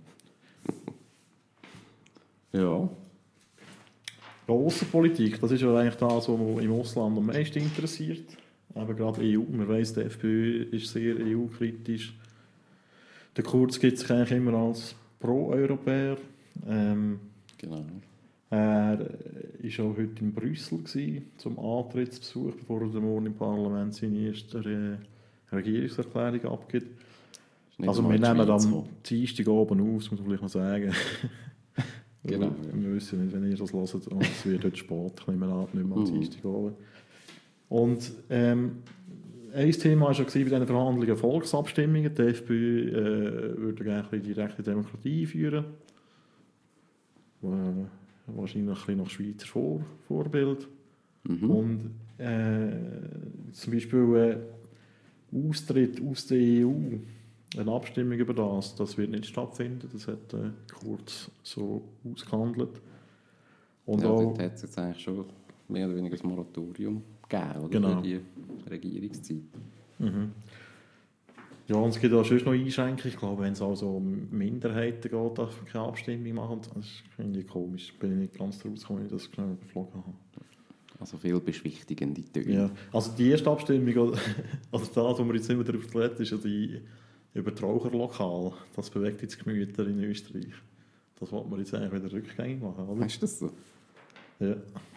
ja. Ja, Außenpolitik, das ist ja eigentlich das, was mich im Ausland am meisten interessiert. Eben gerade E U. Man weiss, die FPÖ ist sehr E U-kritisch. Der Kurz gibt sich eigentlich immer als Pro-Europäer. Ähm, Genau. er war auch heute in Brüssel gewesen, zum Antrittsbesuch, bevor er morgen im Parlament seine erste Re Regierungserklärung abgibt. Ist nicht Also mal wir in die nehmen Schweiz am gekommen. Dienstag oben auf, das muss man vielleicht noch sagen. Genau, Weil Wir wissen nicht, wenn ihr das hört, und es wird heute spät, ich nehme an, nicht mehr am Mhm. Dienstag oben. Und ähm, ein Thema war schon bei diesen Verhandlungen Volksabstimmungen. Die FPÖ äh, würde gerne eine direkte Demokratie einführen. Äh, wahrscheinlich ein bisschen nach Schweizer Vor Vorbild. Mhm. Und äh, zum Beispiel äh, Austritt aus der E U, eine Abstimmung über das, das wird nicht stattfinden. Das hat äh, Kurz so ausgehandelt. Und ja, auch, dort hat es jetzt eigentlich schon mehr oder weniger ein Moratorium gegeben, oder? Genau. Für die Regierungszeit. Mhm. Ja, und es gibt auch sonst noch Einschränkungen. Ich glaube, wenn es also um Minderheiten geht, darf man keine Abstimmung machen. Das finde ich komisch. Bin ich nicht ganz rausgekommen, wenn ich das schnell überflogen habe. Also viel beschwichtigende Töne. Ja, also die erste Abstimmung, also das, wo wir jetzt immer darauf reden, ist ja die über die Raucherlokal. Das bewegt jetzt Gemüter in Österreich. Das wollte man jetzt eigentlich wieder rückgängig machen, oder? Weißt du das so? Ja.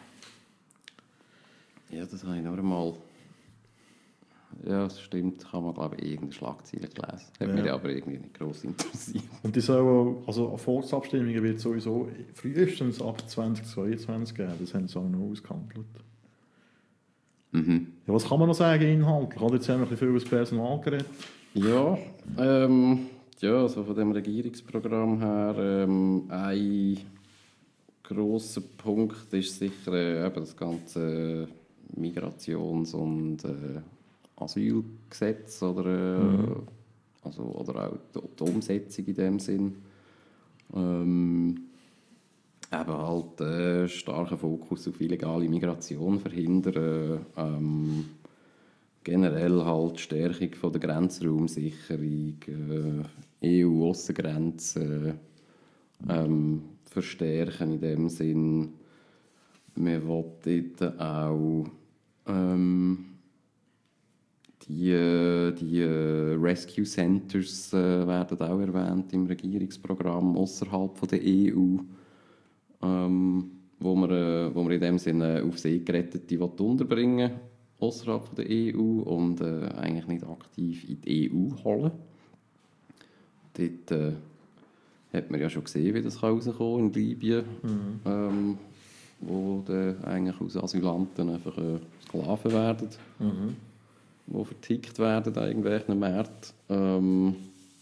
Ja, das habe ich noch einmal. Ja, das stimmt. Kann man, glaube ich, irgendeine Schlagzeile gelesen. Hat Ja. mich aber irgendwie nicht gross interessiert. Und die sollen auch, also Volksabstimmungen wird sowieso frühestens ab zwanzig zweiundzwanzig geben. Das haben sie auch noch ausgehandelt. Mhm. Ja, was kann man noch sagen inhaltlich? Oder? Jetzt haben wir ein bisschen viel über das Personal geredet. Ja, ähm, ja, also von dem Regierungsprogramm her, ähm, ein grosser Punkt ist sicher äh, eben das ganze Migrations- und äh, Asylgesetz oder, äh, Mhm. also, oder auch die, die Umsetzung in dem Sinn. Ähm, eben halt äh, starker Fokus auf illegale Migration verhindern, ähm, generell halt Stärkung von der Grenzraumsicherung, äh, E U-Aussengrenzen ähm, verstärken in dem Sinn. Wir wollen dort auch ähm, die, äh, die äh, Rescue Centers äh, werden auch erwähnt im Regierungsprogramm außerhalb der E U, ähm, wo man, äh, wo man in dem Sinne auf See gerettete unterbringen will, außerhalb der E U und äh, eigentlich nicht aktiv in die E U holen. dort äh, hat man ja schon gesehen, wie das rauskommen in Libyen, mhm. ähm, wo dann eigentlich aus Asylanten einfach äh, Sklaven werden, mhm. die vertickt werden an irgendwelchen Märkten. Ähm,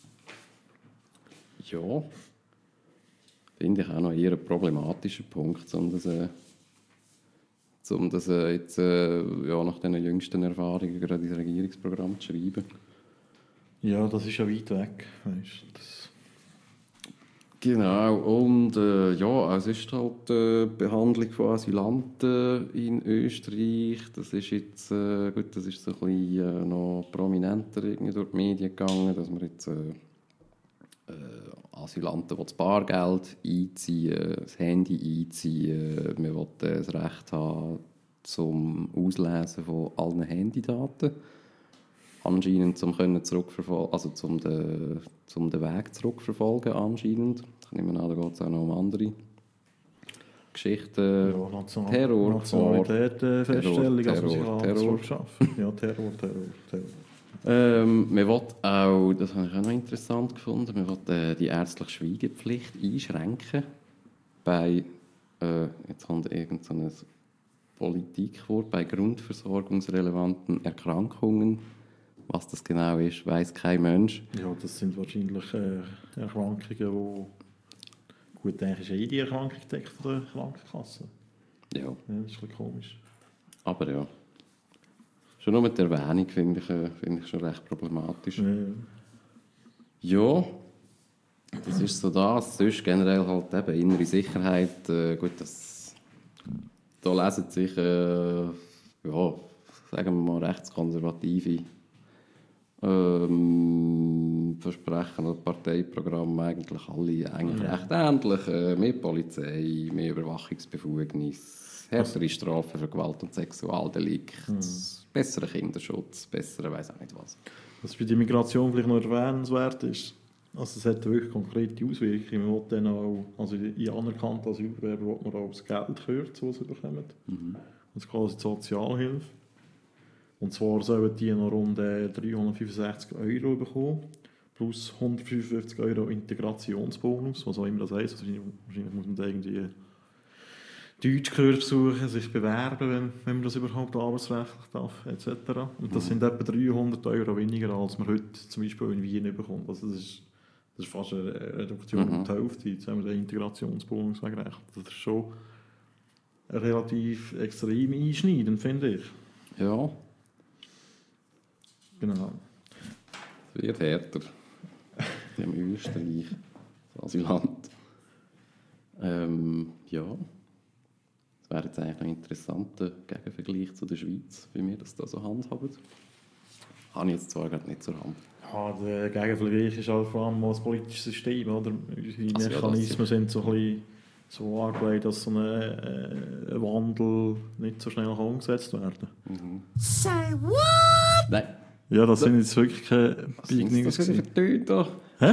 ja, finde ich auch noch eher ein problematischer Punkt, um das, äh, um das äh, jetzt äh, ja, nach diesen jüngsten Erfahrungen gerade ins Regierungsprogramm zu schreiben. Ja, das ist ja weit weg. Weißt, das genau, und äh, ja, es ist halt die äh, Behandlung von Asylanten in Österreich. Das ist jetzt, äh, gut, das ist so ein bisschen äh, noch prominenter irgendwie durch die Medien gegangen, dass man jetzt äh, äh, Asylanten, die das Bargeld einziehen, das Handy einziehen, man will äh, das Recht haben zum Auslesen von allen Handydaten. Anscheinend zum können zurückverfolgen, also zum den, zum den Weg zurückverfolgen anscheinend. Ich nehme an, da geht es auch noch um andere Geschichten. Ja, National- Terror, Nationalitätenfeststellung, Terror, also Terror, Terror, Terror. Ja, Terror, Terror, Terror. Ähm, man will auch, das habe ich auch noch interessant gefunden, man will äh, die ärztliche Schweigepflicht einschränken bei, äh, jetzt kommt irgend so ein Politikwort, bei grundversorgungsrelevanten Erkrankungen. Was das genau ist, weiss kein Mensch. Ja, das sind wahrscheinlich äh, Erkrankungen, die... Gut, eigentlich ist jede Erkrankung gedeckt von der Krankenkasse. Ja. Ja, das ist ein bisschen komisch. Aber ja. Schon nur mit der Erwähnung finde ich, äh, find ich schon recht problematisch. Ja, ja. ja, das ist so das. Sonst generell halt eben innere Sicherheit. Äh, gut, das... Da lesen sich, äh, ja, sagen wir mal, rechtskonservative Ähm, Versprechen oder Parteiprogramm eigentlich alle eigentlich ja. recht ähnlich. Äh, mehr Polizei, mehr Überwachungsbefugnis, härtere Strafen für Gewalt- und Sexualdelikte, mhm. besseren Kinderschutz, besseren weiss auch nicht was. Was für die Migration vielleicht noch erwähnenswert ist, also es hat wirklich konkrete Auswirkungen. Man will dann auch, also in anerkannten Asylbewerber will man auch das Geld kürzen, das sie bekommen. Mhm. Das ist quasi die Sozialhilfe. Und zwar sollen die noch rund dreihundertfünfundsechzig Euro bekommen, plus hundertfünfundfünfzig Euro Integrationsbonus, was auch immer das heisst. Also wahrscheinlich muss man da irgendwie Deutschkurs besuchen, sich bewerben, wenn, wenn man das überhaupt arbeitsrechtlich darf, et cetera. Und das mhm. sind etwa dreihundert Euro weniger, als man heute zum Beispiel in Wien bekommt. Also das ist, das ist fast eine Reduktion um mhm. die Hälfte. Jetzt haben wir den Integrationsbonus weggerechnet. Das ist schon relativ extrem einschneidend, finde ich. Ja. Genau. Es wird härter. Im Österreich, das Asylant. Ähm, ja. Das wäre jetzt eigentlich ein interessanter Gegenvergleich zu der Schweiz, wie wir das da so handhaben. Habe ich jetzt zwar gerade nicht zur Hand. Ja, der Gegenvergleich ist halt vor allem das politische System, oder? Unsere also, Mechanismen ja, sind so ein bisschen so angelegt, dass so ein äh, Wandel nicht so schnell umgesetzt werden kann. Mhm. Say what? Nein. Ja, das sind jetzt wirklich keine Beignungen. Was ist das für ein doch? Hä?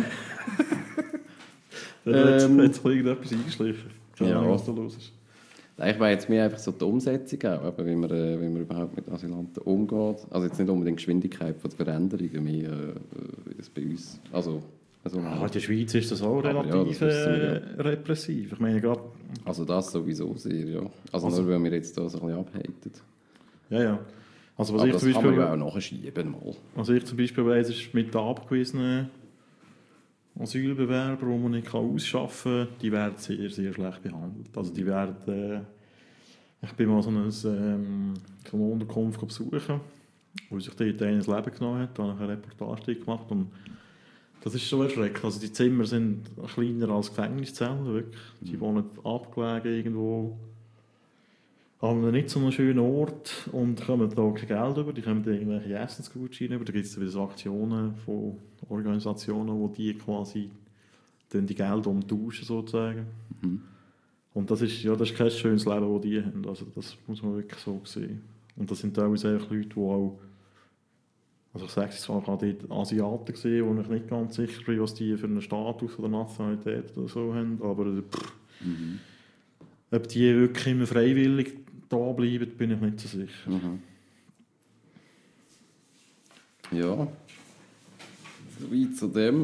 Da hat ähm, jetzt irgendetwas eingeschlichen. Keine ja. Ahnung, was da los ist. Ich meine jetzt mehr einfach so die Umsetzung auch, wie man, äh, wie man überhaupt mit Asylanten umgeht. Also jetzt nicht unbedingt die Geschwindigkeit von der Veränderungen, mehr äh, wie das bei uns. Also, also ah, in der Schweiz ist das auch relativ ja, das so, ja. repressiv. Ich meine gerade... Also das sowieso sehr, ja. Also, also nur, weil wir jetzt da so ein bisschen abhaten. Ja, ja. Also, was aber ich das zum Beispiel, kann man ja auch nachschieben mal. Was ich zum Beispiel weiss, ist mit den abgewiesenen Asylbewerbern, die man nicht ausschaffen kann, die werden sehr, sehr schlecht behandelt. Also die werden... Äh, ich bin mal so eine, ähm, so eine Unterkunft besuchen, wo sich dort einer das Leben genommen hat. Da habe ich eine Reportage gemacht und das ist schon erschreckend. Also die Zimmer sind kleiner als Gefängniszellen, wirklich. Die wohnen abgelegen irgendwo an einem nicht so einen schönen Ort und kommen da kein Geld über. Die kommen da irgendwelche Essensgutscheine über. Da gibt es wieder so Aktionen von Organisationen, wo die quasi dann die Gelder umtauschen sozusagen. Mhm. Und das ist, ja, das ist kein schönes Leben, das die haben. Also das muss man wirklich so sehen. Und das sind teilweise Leute, die auch, also ich sage es zwar gerade dort Asiaten gesehen, wo ich nicht ganz sicher bin, was die für einen Status oder Nationalität oder so haben, aber pff, mhm. ob die wirklich immer freiwillig da bleiben, bin ich nicht so sicher. Mhm. Ja, so weit zu dem.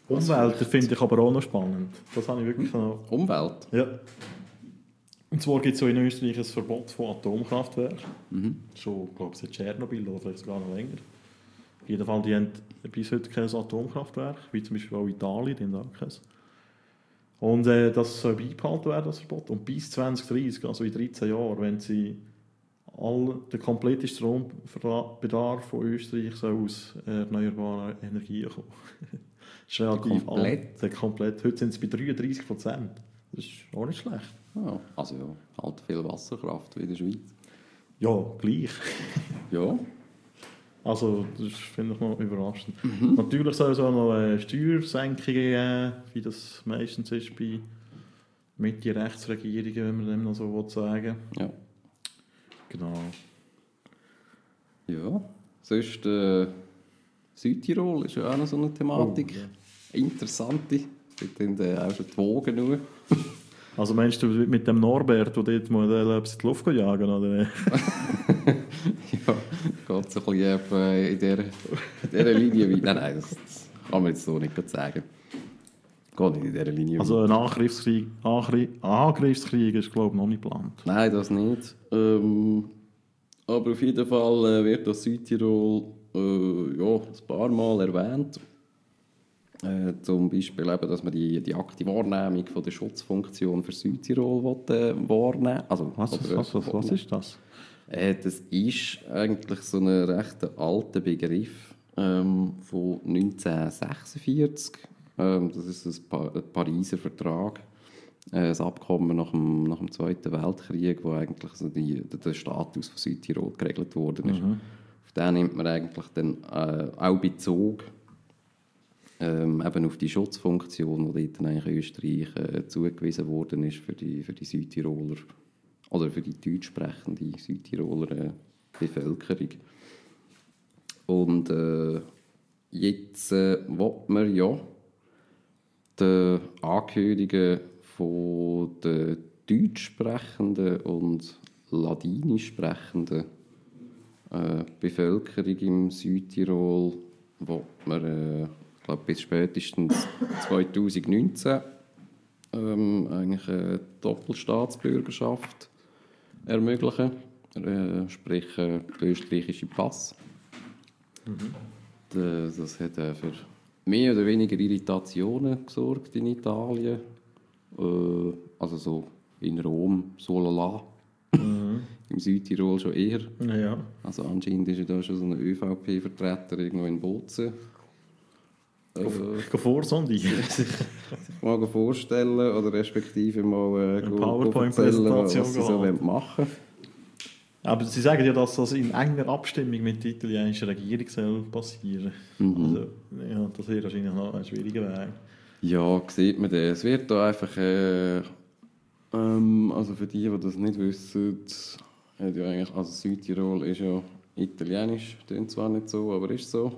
Umwelt finde ich aber auch noch spannend. Das habe ich wirklich noch... Umwelt? Ja. Und zwar gibt es so in Österreich ein Verbot von Atomkraftwerken. Mhm. Schon, glaube ich, seit Tschernobyl oder vielleicht sogar noch länger. Auf jeden Fall, die haben bis heute kein Atomkraftwerk, wie zum Beispiel auch Italien, die haben auch keins. Und äh, das soll beibehalten werden, das Verbot. Und bis zwanzig dreißig, also in dreizehn Jahren, wenn sie all, der komplette Strombedarf von Österreich soll aus erneuerbaren Energien kommen. Das ist relativ komplett? alt. Komplett. Heute sind es bei dreiunddreißig Prozent. Das ist auch nicht schlecht. Ja, also ja, halt viel Wasserkraft wie in der Schweiz. Ja, gleich. Ja. Also, das finde ich noch überraschend. Mhm. Natürlich soll es auch noch äh, Steuersenkungen geben, wie das meistens ist bei Mitte-Rechtsregierungen, wenn man dem noch so sagen will. Ja. Genau. Ja, sonst äh, Südtirol ist ja auch noch so eine Thematik. Oh, ja. Interessante. Dort sind äh, auch schon die Wogen nur. Also meinst du mit dem Norbert, der dort mal etwas in die Luft jagen oder? Ja, geht so ein bisschen äh, in dieser, in dieser Linie weiter. Nein, nein, das, das kann man jetzt so nicht sagen. Geht nicht in dieser Linie Also ein Angriffskrieg, Angriff, Angriffskrieg ist, glaube ich, noch nicht geplant. Nein, das nicht. Ähm, aber auf jeden Fall äh, wird das Südtirol äh, ja, ein paar Mal erwähnt. Äh, zum Beispiel, eben, dass man die, die aktive Wahrnehmung von der Schutzfunktion für Südtirol will, äh, wahrnehmen also, was, oder, was, was, was ist das? Äh, das ist eigentlich so ein recht alter Begriff ähm, von neunzehnhundertsechsundvierzig. Ähm, das ist ein, pa- ein Pariser Vertrag, äh, ein Abkommen nach dem, nach dem Zweiten Weltkrieg, wo eigentlich so die, der Status von Südtirol geregelt worden ist. Mhm. Auf den nimmt man eigentlich dann äh, auch Bezug ähm, eben auf die Schutzfunktion, die dort eigentlich Österreich äh, zugewiesen worden ist für die, für die Südtiroler oder für die deutsch sprechende Südtiroler äh, Bevölkerung. Und äh, jetzt äh, will man ja den Angehörigen von der deutsch sprechenden und ladinisch sprechenden äh, Bevölkerung im Südtirol will man, äh, ich glaube, bis spätestens zwanzig neunzehn ähm, eigentlich eine Doppelstaatsbürgerschaft ermöglichen, äh, sprich äh, der österreichische Pass. Mhm. Das, das hat äh, für mehr oder weniger Irritationen gesorgt in Italien. Äh, also so in Rom, so lala. Mhm. Im Südtirol schon eher. Ja. Also anscheinend ist ja da schon so ein ÖVP-Vertreter irgendwo in Bozen. Äh, ich vorsondieren. sich mal vorstellen oder respektive mal äh, eine PowerPoint-Präsentation was sie so machen wollen. Aber sie sagen ja, dass das in enger Abstimmung mit der italienischen Regierung soll passieren soll. Mhm. Also, ja, das wäre wahrscheinlich noch ein schwieriger Weg. Ja, sieht man das. Es wird da einfach... Äh, ähm, also für die, die das nicht wissen, hat ja eigentlich, also Südtirol ist ja italienisch, klingt zwar nicht so, aber ist so.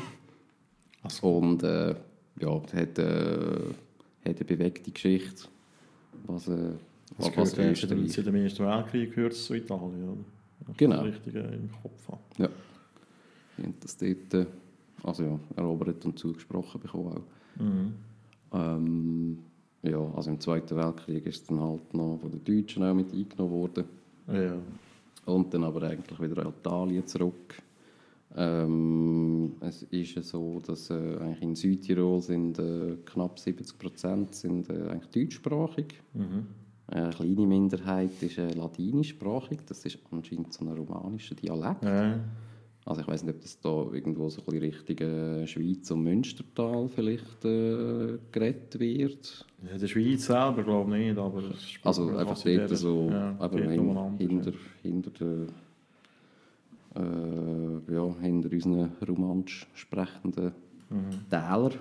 So. Und äh, ja, hat, äh, hat eine bewegte Geschichte. Was, äh, was, was Österreich... Seit dem Ersten Weltkrieg gehört es zu Italien, oder? Genau. Das Richtige im Kopf haben. Ja. Die haben das dort also ja, erobert und zugesprochen bekommen auch. Mhm. Ähm, ja, also im Zweiten Weltkrieg ist es dann halt noch von den Deutschen auch mit eingenommen worden. Ja. Und dann aber eigentlich wieder an Italien zurück. Ähm, es ist ja so, dass äh, eigentlich in Südtirol sind äh, knapp siebzig Prozent sind äh, eigentlich deutschsprachig. Mhm. Eine kleine Minderheit ist äh, ladinischsprachig. Das ist anscheinend so ein romanischer Dialekt. Ja. Also ich weiß nicht, ob das da irgendwo so ein bisschen Richtung äh, Schweiz und Münstertal vielleicht äh, geredet wird. Ja, der Schweiz selber glaube ich nicht, aber... Also einfach dort so ja, hin, hinter, hinter der... Äh, ja, hinter unseren romantisch sprechenden mhm. Tälern.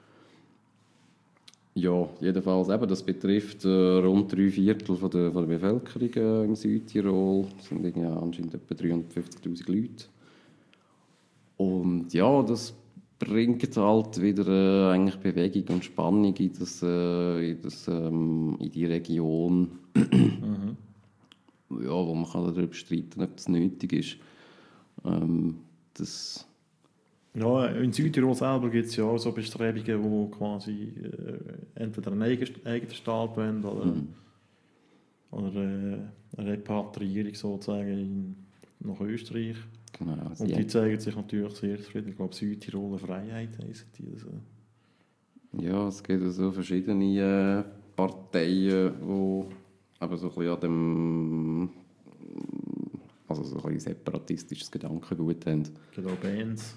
Ja, jedenfalls eben, das betrifft äh, rund drei Viertel von der, von der Bevölkerung äh, im Südtirol. Das sind irgendwie anscheinend etwa dreihundertfünfzigtausend Leute. Und ja, das bringt halt wieder äh, eigentlich Bewegung und Spannung in, das, äh, in, das, ähm, in die Region. mhm. Ja, wo man kann darüber streiten, ob das nötig ist. Ähm, das Ja, in Südtirol selber gibt es ja auch so Bestrebungen, wo quasi äh, entweder einen eigenen eigenen Staat wollen oder, Mhm. oder äh, eine Repatriierung sozusagen in, nach Österreich. Genau. Sie Und die zeigen sich natürlich sehr zufrieden. Ich glaube, Südtiroler Freiheit heissen die. Also. Ja, es gibt so verschiedene äh, Parteien, die aber so ein bisschen an dem also so ein bisschen separatistisches Gedankengut haben. Genau, Bands.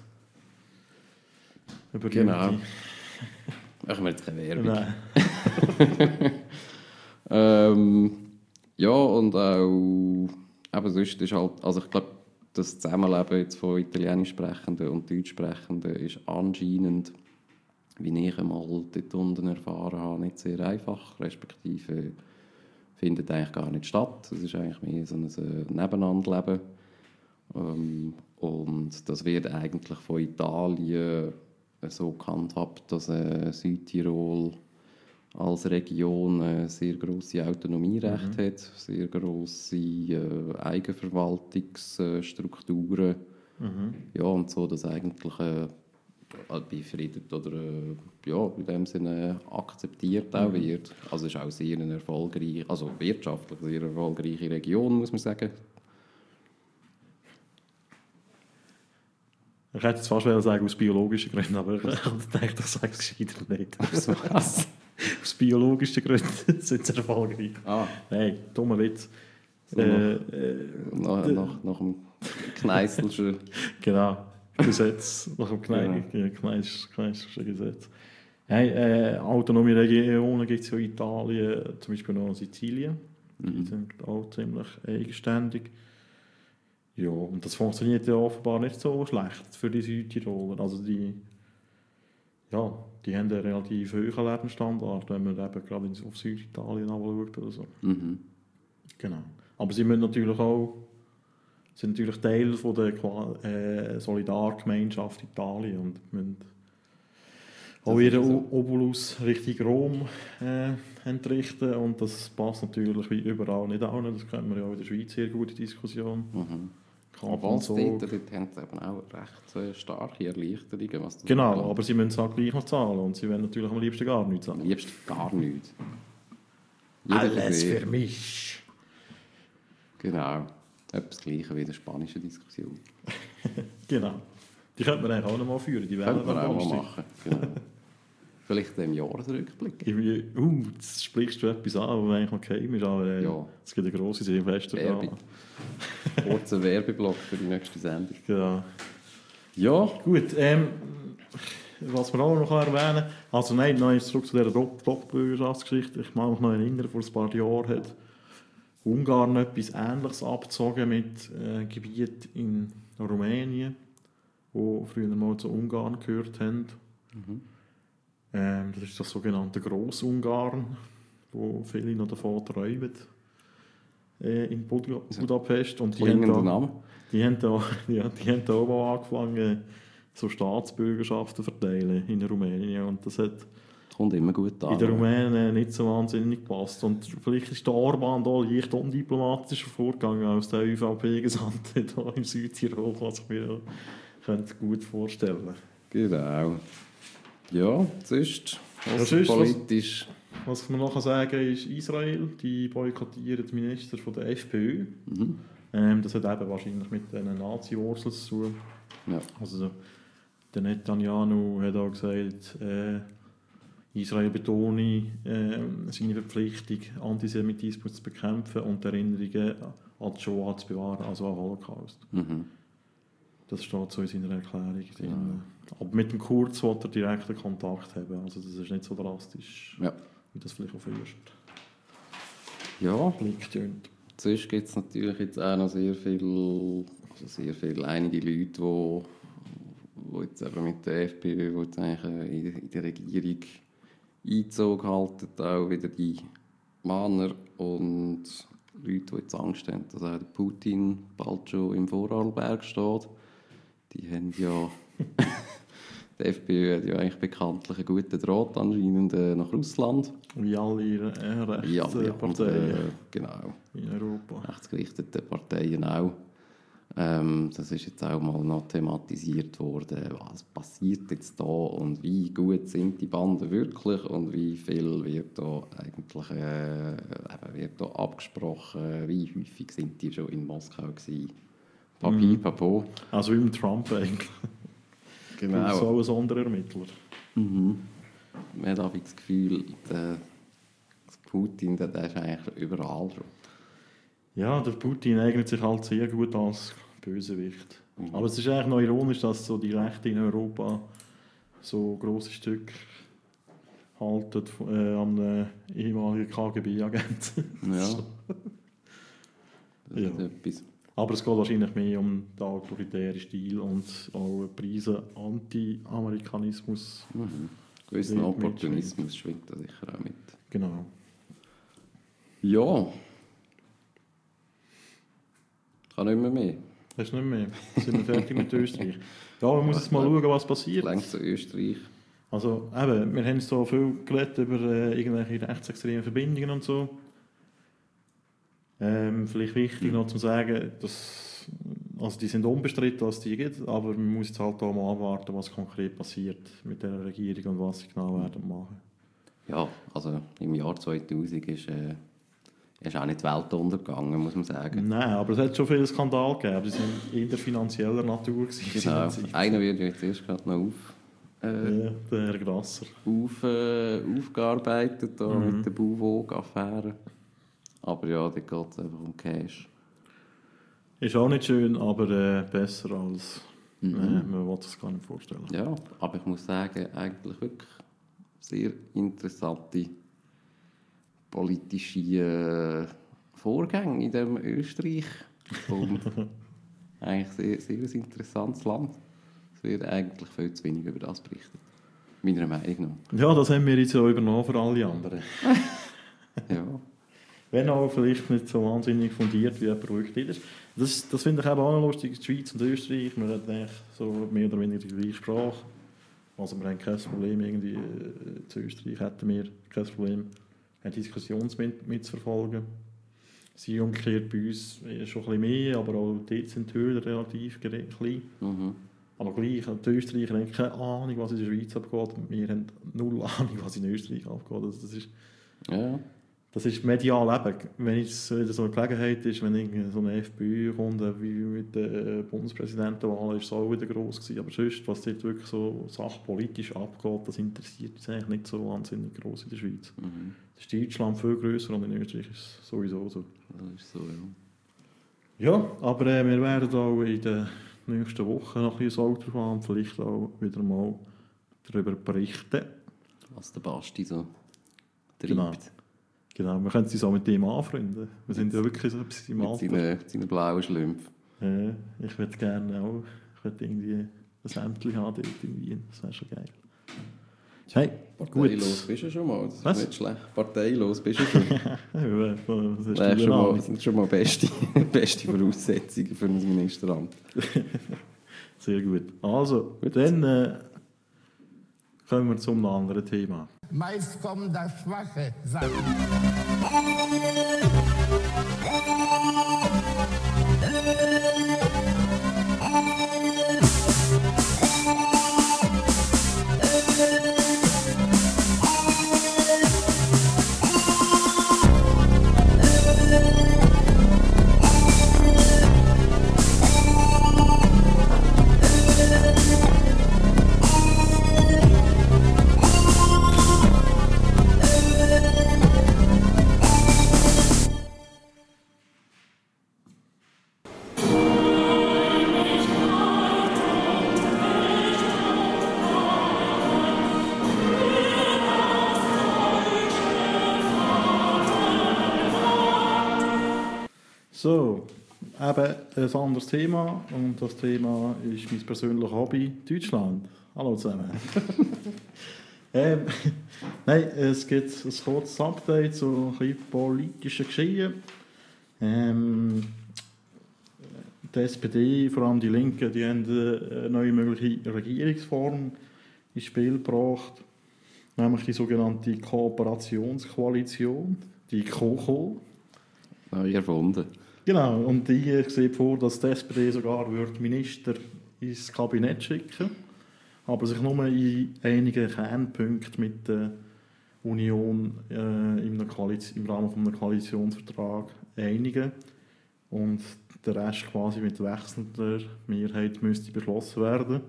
Über Genau. die- Machen wir jetzt keine Werbung. Nein. Ähm, ja, und auch eben sonst ist halt, also ich glaube, das Zusammenleben jetzt von Italienisch Sprechenden und Deutsch Sprechenden ist anscheinend, wie ich einmal dort unten erfahren habe, nicht sehr einfach, respektive findet eigentlich gar nicht statt. Es ist eigentlich mehr so ein äh, Nebeneinanderleben. Ähm, und das wird eigentlich von Italien so gehandhabt, dass äh, Südtirol als Region äh, sehr grosse Autonomierechte Mhm. hat, sehr grosse äh, Eigenverwaltungsstrukturen. Mhm. Ja, und so, dass eigentlich äh, befriedet oder äh, ja, in dem Sinne akzeptiert auch wird. Also es ist auch sehr eine erfolgreiche, also wirtschaftlich sehr erfolgreiche Region, muss man sagen. Ich hätte jetzt fast wollen sagen, aus biologischen Gründen, aber ich denke, das sage ich gescheiter nicht. Was? Aus biologischen Gründen sind sie erfolgreich. Ah, Nein, dummer Witz. So äh, äh, nach, nach, nach dem Kneißlschen. genau, Gesetz, nach dem Knei- Kneiß- Kneißschen Gesetz. Hey, äh, autonome Regionen gibt es ja in Italien, zum Beispiel noch in Sizilien. Die sind auch ziemlich eigenständig. Ja, und das funktioniert ja offenbar nicht so schlecht für die Südtiroler. Also die, ja, die haben einen relativ hohen Lebensstandard, wenn man eben gerade auf Süditalien schaut oder so. Mhm. Genau. Aber sie müssen natürlich auch, sind natürlich Teil von der Qua- äh, Solidargemeinschaft Italien und müssen auch Das ist ihren so. O- Obolus Richtung Rom äh, entrichten und das passt natürlich wie überall nicht an. Das kennen wir ja auch in der Schweiz sehr gute Diskussion. Mhm. Kampf Aber und dort, Sog. dort haben sie eben auch recht äh, starke Erleichterungen. Was das Genau, anbelangt. aber sie müssen es auch gleich noch zahlen und sie wollen natürlich am liebsten gar nichts Am zahlen. liebsten gar nichts. Jeder für sich. mich. Genau. Etwas Gleiches wie in der spanischen Diskussion. Genau. Die könnte man eigentlich auch noch mal führen, die Könnte man auch mal Wellen- machen. Genau. Vielleicht im Jahresrückblick. Irgendwie, uh, jetzt sprichst du etwas an, was eigentlich noch geheim ist, aber äh, Ja. es gibt eine grosse Silvester. Werbung. Kurzer Werbeblock für die nächste Sendung. Genau. Ja, Gut, ähm, was wir auch noch erwähnen können, also nein, noch eins zurück zu dieser Dopp- Doppelbürgerschaftsgeschichte. Ich kann mich noch erinnern, vor ein paar Jahren hat Ungarn etwas Ähnliches abgezogen mit äh, Gebieten in Rumänien, die früher mal zu Ungarn gehört haben. Ähm, das ist das sogenannte Grossungarn, wo viele noch davon träumen äh, in Bud Budapest. Und die haben, klingender da, Name. die, haben da, ja, die haben da auch mal angefangen, so Staatsbürgerschaften zu verteilen in Rumänien. Und das hat Kommt immer gut an. in den Rumänen nicht so wahnsinnig gepasst. Und vielleicht ist der Orban da leicht undiplomatischer vorgegangen als der ÖVP-Gesandte hier im Südtirol, was ich mir könnte gut vorstellen könnte. Genau. Ja, sonst, Ja, sonst, was- politisch. Was man noch sagen kann, ist Israel, die boykottieren die Minister von der FPÖ. Mhm. Ähm, das hat eben wahrscheinlich mit den Nazi-Wurzeln zu tun. Ja. Also, der Netanyahu hat auch gesagt, äh, Israel betone äh, seine Verpflichtung, Antisemitismus zu bekämpfen und Erinnerungen an die Shoah zu bewahren, also an den Holocaust. Mhm. Das steht so in seiner Erklärung drin. Aber mit dem Kurz will er direkten Kontakt haben. Also das ist nicht so drastisch, Ja. wie das vielleicht auf den ersten Ja, Blick tönt. sonst gibt es natürlich jetzt auch noch sehr viel, also sehr viel, einige Leute, die, die jetzt eben mit der FPÖ, die jetzt eigentlich äh, in in der Regierung Einzug halten, auch wieder die Mahner und Leute, die jetzt Angst haben, dass auch der Putin bald schon im Vorarlberg steht. Die haben ja... Die FPÖ hat ja eigentlich bekanntlich einen guten Draht anscheinend äh, nach Russland. Wie alle ihre äh, Ja, ja, und, Rechtsparteien äh, genau. in Europa. Rechtsgerichtete Parteien auch. Ähm, das ist jetzt auch mal noch thematisiert worden. Was passiert jetzt da und wie gut sind die Banden wirklich und wie viel wird da eigentlich äh, eben wird da abgesprochen, wie häufig sind die schon in Moskau gewesen. Papi, Mhm. Papo. Also wie mit Trump eigentlich. Genau. So ein Sonderermittler. Mhm. Man hat auch das Gefühl, der Putin, der, der ist eigentlich überall schon. Ja, der Putin eignet sich halt sehr gut als Bösewicht. Mhm. Aber es ist eigentlich noch ironisch, dass so die Rechte in Europa so grosse Stück halten äh, an äh, ehemaligen K G B-Agenten. Ja. So. Das Ja. ist etwas. Aber es geht wahrscheinlich mehr um den autoritären Stil und auch Preise Anti-Amerikanismus. Mhm. Gewissen Mit- Opportunismus schwingt da sicher auch mit. Genau. Ja. Kann nicht mehr mehr. Das ist nicht mehr. Sind wir fertig mit Österreich? Ja, man muss jetzt mal schauen, was passiert. Längt zu Österreich. Also eben, wir haben so viel geredet über äh, irgendwelche rechtsextremen Verbindungen und so. Ähm, vielleicht wichtig noch zu sagen, dass, also die sind unbestritten, dass die gibt, aber man muss jetzt halt auch mal abwarten, was konkret passiert mit der Regierung und was sie genau werden machen. Ja, also im Jahr zweitausend ist, äh, ist auch nicht die Welt untergegangen, muss man sagen. Nein, aber es hat schon viele Skandale gegeben, die sind eher finanzieller Natur gewesen. Genau. Sind sie. Einer wird ja jetzt erst gerade noch auf, äh, Ja, der Herr Grasser. auf, äh, aufgearbeitet da Mhm. mit der Bauwog-Affäre. Aber ja, da geht es einfach um Cash. Ist auch nicht schön, aber äh, besser als Mhm. äh, man will es gar nicht vorstellen. Ja, aber ich muss sagen, eigentlich wirklich sehr interessante politische äh, Vorgänge in dem Österreich. Und eigentlich sehr, sehr ein interessantes Land. Es wird eigentlich viel zu wenig über das berichtet. Meiner Meinung nach. Ja, das haben wir jetzt auch übernommen für alle anderen. Ja. Wenn auch vielleicht nicht so wahnsinnig fundiert, wie jemand wirklich ist. Das, das finde ich eben auch noch lustig, die Schweiz und Österreich, wir haben eigentlich so mehr oder weniger die gleiche Sprache. Also wir haben kein Problem, irgendwie äh, zu Österreich hätten wir kein Problem, eine Diskussion mit, mitzuverfolgen. Sie umgekehrt bei uns äh, schon ein bisschen mehr, aber auch dort sind die Höhlen relativ gere- klein. Mhm. Aber gleich, die Österreicher haben keine Ahnung, was in der Schweiz abgeht, und wir haben null Ahnung, was in Österreich abgeht. Also das ist Ja. Das ist medial eben. Wenn es wieder so eine Gelegenheit ist, wenn irgendwie so eine FPÖ kommt, wie mit der Bundespräsidentenwahl, ist es auch wieder gross gewesen. Aber sonst, was dort wirklich so sachpolitisch abgeht, das interessiert uns eigentlich nicht so wahnsinnig gross in der Schweiz. Mhm. Das ist in Deutschland viel grösser und in Österreich ist es sowieso so. Das ist so, ja. Ja, aber äh, wir werden auch in den nächsten Wochen noch ein bisschen Auto fahren und vielleicht auch wieder mal darüber berichten. Was der Basti so treibt. Genau. Genau, wir können uns auch mit dem anfreunden. Wir sind ja wirklich so ein bisschen im Mit Alter. seinen, seinen blauen Schlümpfen. Ja, ich würde gerne auch ich würde irgendwie ein Sämtchen haben dort in Wien. Das wäre schon geil. Hey, Parteilos gut. bist du schon mal. Das ist Was? nicht schlecht. Parteilos bist du schon. Ja, das ist Das die schon mal, Dynamik. das sind schon mal beste, beste Voraussetzungen für ein Ministeramt. Sehr gut. Also, dann äh, kommen wir zum anderen Thema. Meist kommen da schwache Sachen. So, eben ein anderes Thema. Und das Thema ist mein persönliches Hobby, Deutschland. Hallo zusammen. ähm, Nein, es gibt ein kurzes Update zu ein bisschen politischen Geschehen. Ähm, die S P D, vor allem die Linken, die haben eine neue mögliche Regierungsform ins Spiel gebracht. Nämlich die sogenannte Kooperationskoalition, die KOKO. Neu erfunden. Genau, und ich sehe vor, dass die S P D sogar wird Minister ins Kabinett schicken, aber sich nur in einigen Kernpunkten mit der Union äh, im, im Rahmen eines Koalitionsvertrags einigen und der Rest quasi mit wechselnder Mehrheit müsste beschlossen werden.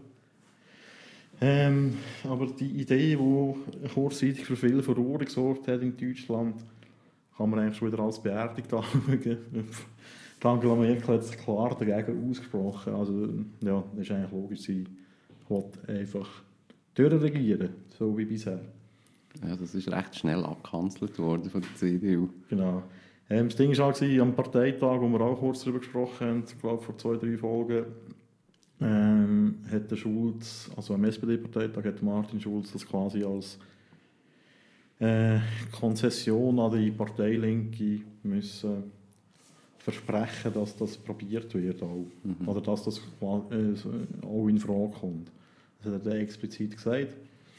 Ähm, aber die Idee, die kurzzeitig für viele Verrohung gesorgt hat in Deutschland, kann man eigentlich schon wieder als beerdigt anschauen. Angela Merkel hat sich klar dagegen ausgesprochen. Also, ja, das ist eigentlich logisch, sie will einfach durchregieren, so wie bisher. Ja, das ist recht schnell abgekanzelt worden von der C D U. Genau. Ähm, das Ding war auch am Parteitag, wo wir auch kurz darüber gesprochen haben, ich glaube vor zwei, drei Folgen, ähm, hat der Schulz, also am S P D-Parteitag, hat Martin Schulz das quasi als äh, Konzession an die Parteilinke müssen versprechen, dass das probiert wird auch. Mhm. Oder dass das äh, auch in Frage kommt. Das hat er explizit gesagt.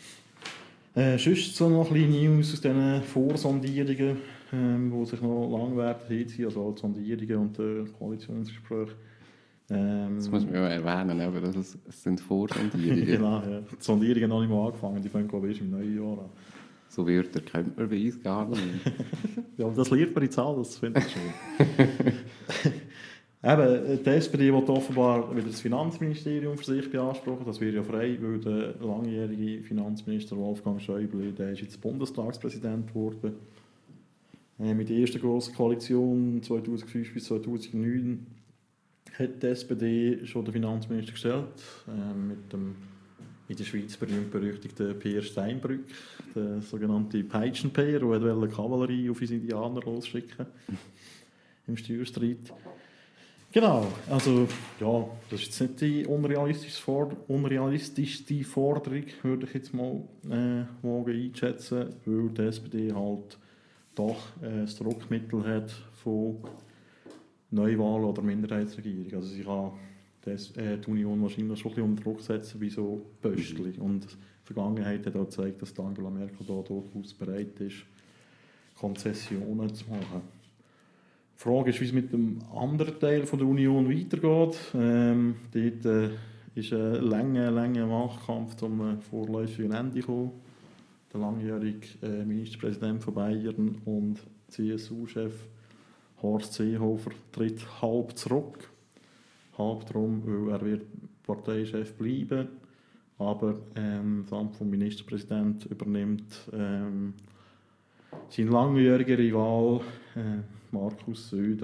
Äh, sonst so noch ein bisschen News aus diesen Vorsondierungen, ähm, die sich noch lang werden hinziehen, also die Sondierungen und äh, Koalitionsgespräche. Ähm, das muss man ja erwähnen, aber das ist, es sind Vorsondierungen. Genau, ja. Die Sondierungen haben noch nicht mal angefangen, die fangen glaube ich erst im neuen Jahr an. So Wörter kennt man bei uns gar nicht. Ja, aber das lernt man in Zahl, das finde ich schön. Eben, die S P D will offenbar wieder das Finanzministerium für sich beanspruchen. Das wäre ja frei, weil der langjährige Finanzminister Wolfgang Schäuble, der ist jetzt Bundestagspräsident geworden. Äh, mit der ersten grossen Koalition zweitausendfünf bis zweitausendneun hat die S P D schon den Finanzminister gestellt, äh, mit dem in der Schweiz berühmt-berüchtigten Peer Steinbrück, der sogenannte Peitschenpeer, der Kavallerie auf uns Indianer losschicken im Steuerstreit. Genau, also ja, das ist jetzt nicht die unrealistischste, unrealistischste Forderung, würde ich jetzt mal äh, wagen einschätzen, weil die S P D halt doch äh, das Druckmittel hat von Neuwahlen oder Minderheitsregierung. Also sie kann die, äh, die Union wahrscheinlich schon ein bisschen unter Druck setzen wie so Pöstli. Und die Vergangenheit hat auch gezeigt, dass Angela Merkel da durchaus bereit ist, Konzessionen zu machen. Die Frage ist, wie es mit dem anderen Teil von der Union weitergeht. Ähm, dort äh, ist ein langer, langer Machtkampf zum vorläufigen Ende gekommen. Der langjährige äh, Ministerpräsident von Bayern und C S U-Chef Horst Seehofer tritt halb zurück. Halb darum, weil er wird Parteichef bleiben, aber ähm, das Amt des Ministerpräsidenten übernimmt ähm, sein langjähriger Rival äh, Markus Söder.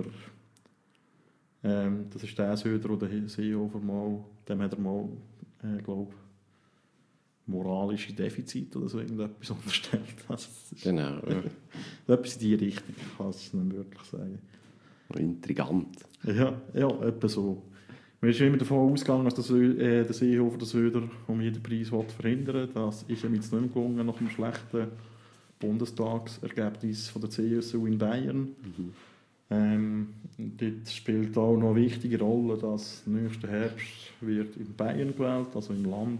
Ähm, das ist der Söder, der Seehofer mal, dem hat er mal, äh, glaube moralische Defizite oder so irgendetwas unterstellt. Also, genau. Ja. Etwas in die Richtung, kann ich es nicht wirklich sagen. Intrigant. Ja, ja, etwa so. Wir sind immer davon ausgegangen, dass der, Sö- äh, der Seehofer den Söder um jeden Preis verhindern will. Das ist ihm jetzt nicht mehr gelungen, nach dem schlechten Bundestagsergebnis von der C S U in Bayern. Mhm. Ähm, dort spielt auch noch eine wichtige Rolle, dass nächsten Herbst wird in Bayern gewählt, also im Land.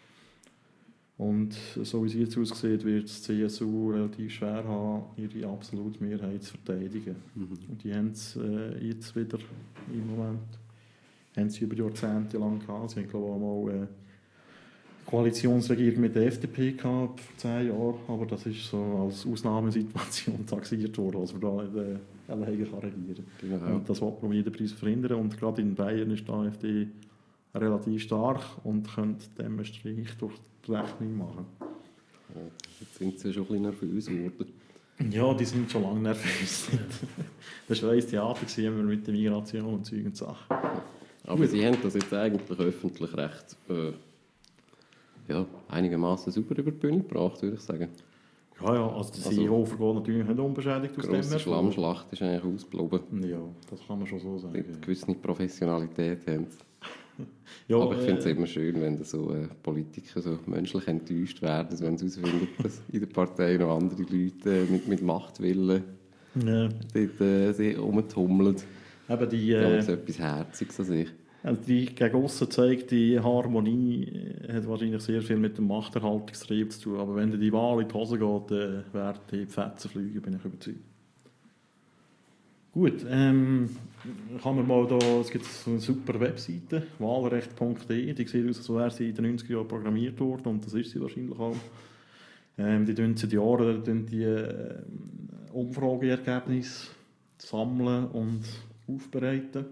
Und so wie es jetzt aussieht, wird die C S U relativ schwer haben, ihre absolute Mehrheit zu verteidigen. Mhm. Und die haben es äh, jetzt wieder im Moment haben sie über Jahrzehnte lang gehabt. Sie haben, glaube ich, auch mal eine Koalitionsregierung mit der F D P gehabt vor zehn Jahren, aber das ist so als Ausnahmesituation taxiert worden, als man da äh, alleine regieren kann. Genau. Und das will man um jeden Preis verhindern. Und gerade in Bayern ist die AfD relativ stark und könnte dem einen Strich durch die Rechnung machen. Ja, jetzt sind sie schon ein bisschen nervös geworden. Ja, die sind schon lange nervös. Das war ein Theater immer mit der Migration und Zeug und Sachen. Aber sie haben das jetzt eigentlich öffentlich recht äh, ja, einigermaßen super über die Bühne gebracht, würde ich sagen. Ja, ja, also der Seehofer geht natürlich nicht unbeschädigt aus dem. Die Schlammschlacht ist eigentlich ausgeblieben. Ja, das kann man schon so sagen. Eine gewisse Professionalität haben sie. Ja, aber ich finde es äh, immer schön, wenn so äh, Politiker so menschlich enttäuscht werden, wenn sie herausfinden, dass in der Partei noch andere Leute äh, mit, mit Machtwillen ja. dort äh, sich rumtummeln. Eben die, äh, äh, so etwas Herziges an sich. Also die gegen aussen zeigte Harmonie hat wahrscheinlich sehr viel mit dem Machterhaltungstrieb zu tun. Aber wenn die Wahl in die Hose geht, dann werden die Fetzen fliegen, bin ich überzeugt. Gut, ähm, kann man mal da, es gibt so eine super Webseite, wahlrecht punkt de, die sieht aus, als wäre sie in den neunziger Jahren programmiert worden, und das ist sie wahrscheinlich auch. Ähm, die tun seit Jahren tun die äh, Umfrageergebnisse sammeln und aufbereiten.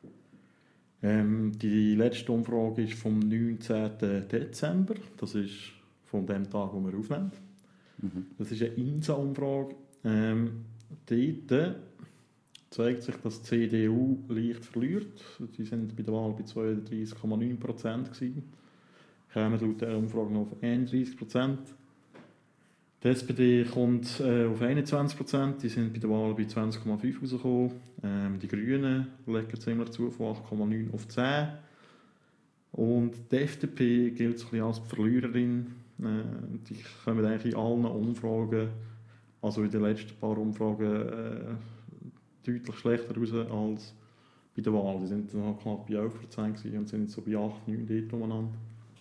Ähm, die letzte Umfrage ist vom neunzehnten Dezember, das ist von dem Tag, wo wir aufnehmen. Mhm. Das ist eine I N S A-Umfrage. Ähm, dort zeigt sich, dass die C D U leicht verliert. Die sind bei der Wahl bei zweiunddreißig Komma neun Prozent gewesen. Kommen laut dieser Umfrage noch auf einunddreißig Prozent. Die S P D kommt äh, auf einundzwanzig Prozent, die sind bei der Wahl bei zwanzig Komma fünf rausgekommen. Ähm, die Grünen legen ziemlich zu, von acht Komma neun auf zehn. Und die F D P gilt so ein bisschen als Verliererin. Äh, die kommen eigentlich in allen Umfragen, also in den letzten paar Umfragen, äh, deutlich schlechter raus als bei der Wahl. Die sind noch knapp bei elf Prozent und sind so bei acht, neun dort umeinander.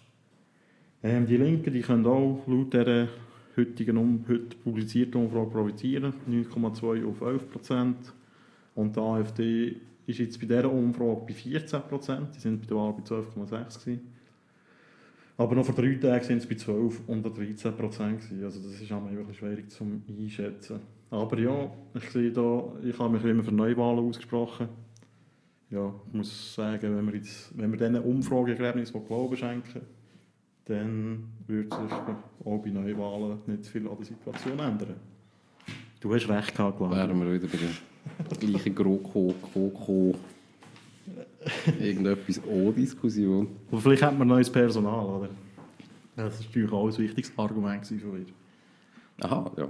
Ähm, die Linken, die können auch laut dieser heutigen um, heute publizierten Umfrage profitieren, neun Komma zwei auf elf Prozent. Und die A F D ist jetzt bei dieser Umfrage bei vierzehn Prozent, die sind bei der Wahl bei zwölf Komma sechs gewesen. Aber noch vor drei Tagen sind es bei zwölf und dreizehn Prozent gewesen. Also das ist auch wirklich schwierig zu einschätzen. Aber ja, ich sehe da, ich habe mich immer für Neuwahlen ausgesprochen. Ja, ich muss sagen, wenn wir, jetzt, wenn wir diesen Umfrageergebnissen Glauben schenken, dann würde sich auch bei Neuwahlen nicht viel an der Situation ändern. Du hast recht gehabt, glaube ich. Wären wir wieder bei der gleichen GroKo, KoKo, irgendetwas ohne Diskussion. Aber vielleicht hat man neues Personal, oder? Das war natürlich auch ein wichtiges Argument von mir. Aha, ja.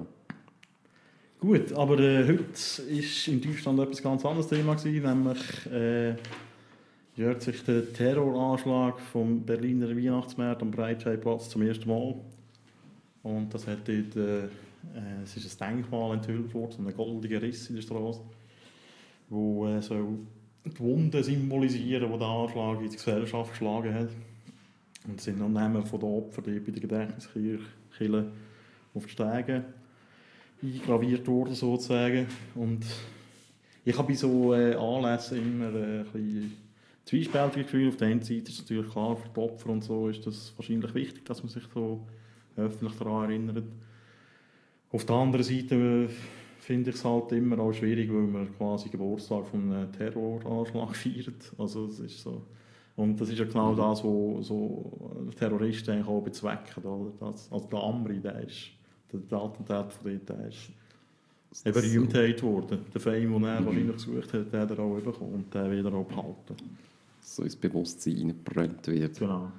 Gut, aber äh, heute war in Deutschland etwas ganz anderes Thema gewesen, nämlich äh, jährt sich der Terroranschlag vom Berliner Weihnachtsmarkt am Breitscheidplatz zum ersten Mal. Und das hat dort, äh, äh, es ist ein Denkmal enthüllt worden, so ein goldiger Riss in der Straße, wo äh, so die Wunden symbolisieren, die der Anschlag in die Gesellschaft geschlagen hat. Und sind noch Namen von den Opfern bei der Gedächtniskirche auf die Stege eingraviert worden, sozusagen. Und ich habe bei so äh, Anlässen immer äh, ein bisschen zwiespältige Gefühle. Auf der einen Seite ist es natürlich klar, für die Opfer und so ist das wahrscheinlich wichtig, dass man sich so öffentlich daran erinnert. Auf der anderen Seite äh, finde ich es halt immer auch schwierig, weil man quasi Geburtstag von einem Terroranschlag feiert. Also es ist so. Und das ist ja genau mhm. das, was so Terroristen eigentlich auch bezwecken. Oder? Das, also der Amri, der ist, der Attentat von dort, der ist eine Berühmtheit geworden. Der Fame, den er mhm. wahrscheinlich gesucht hat, der hat er auch bekommen und der wird er auch behalten. So ins Bewusstsein hineingebrannt wird. Genau.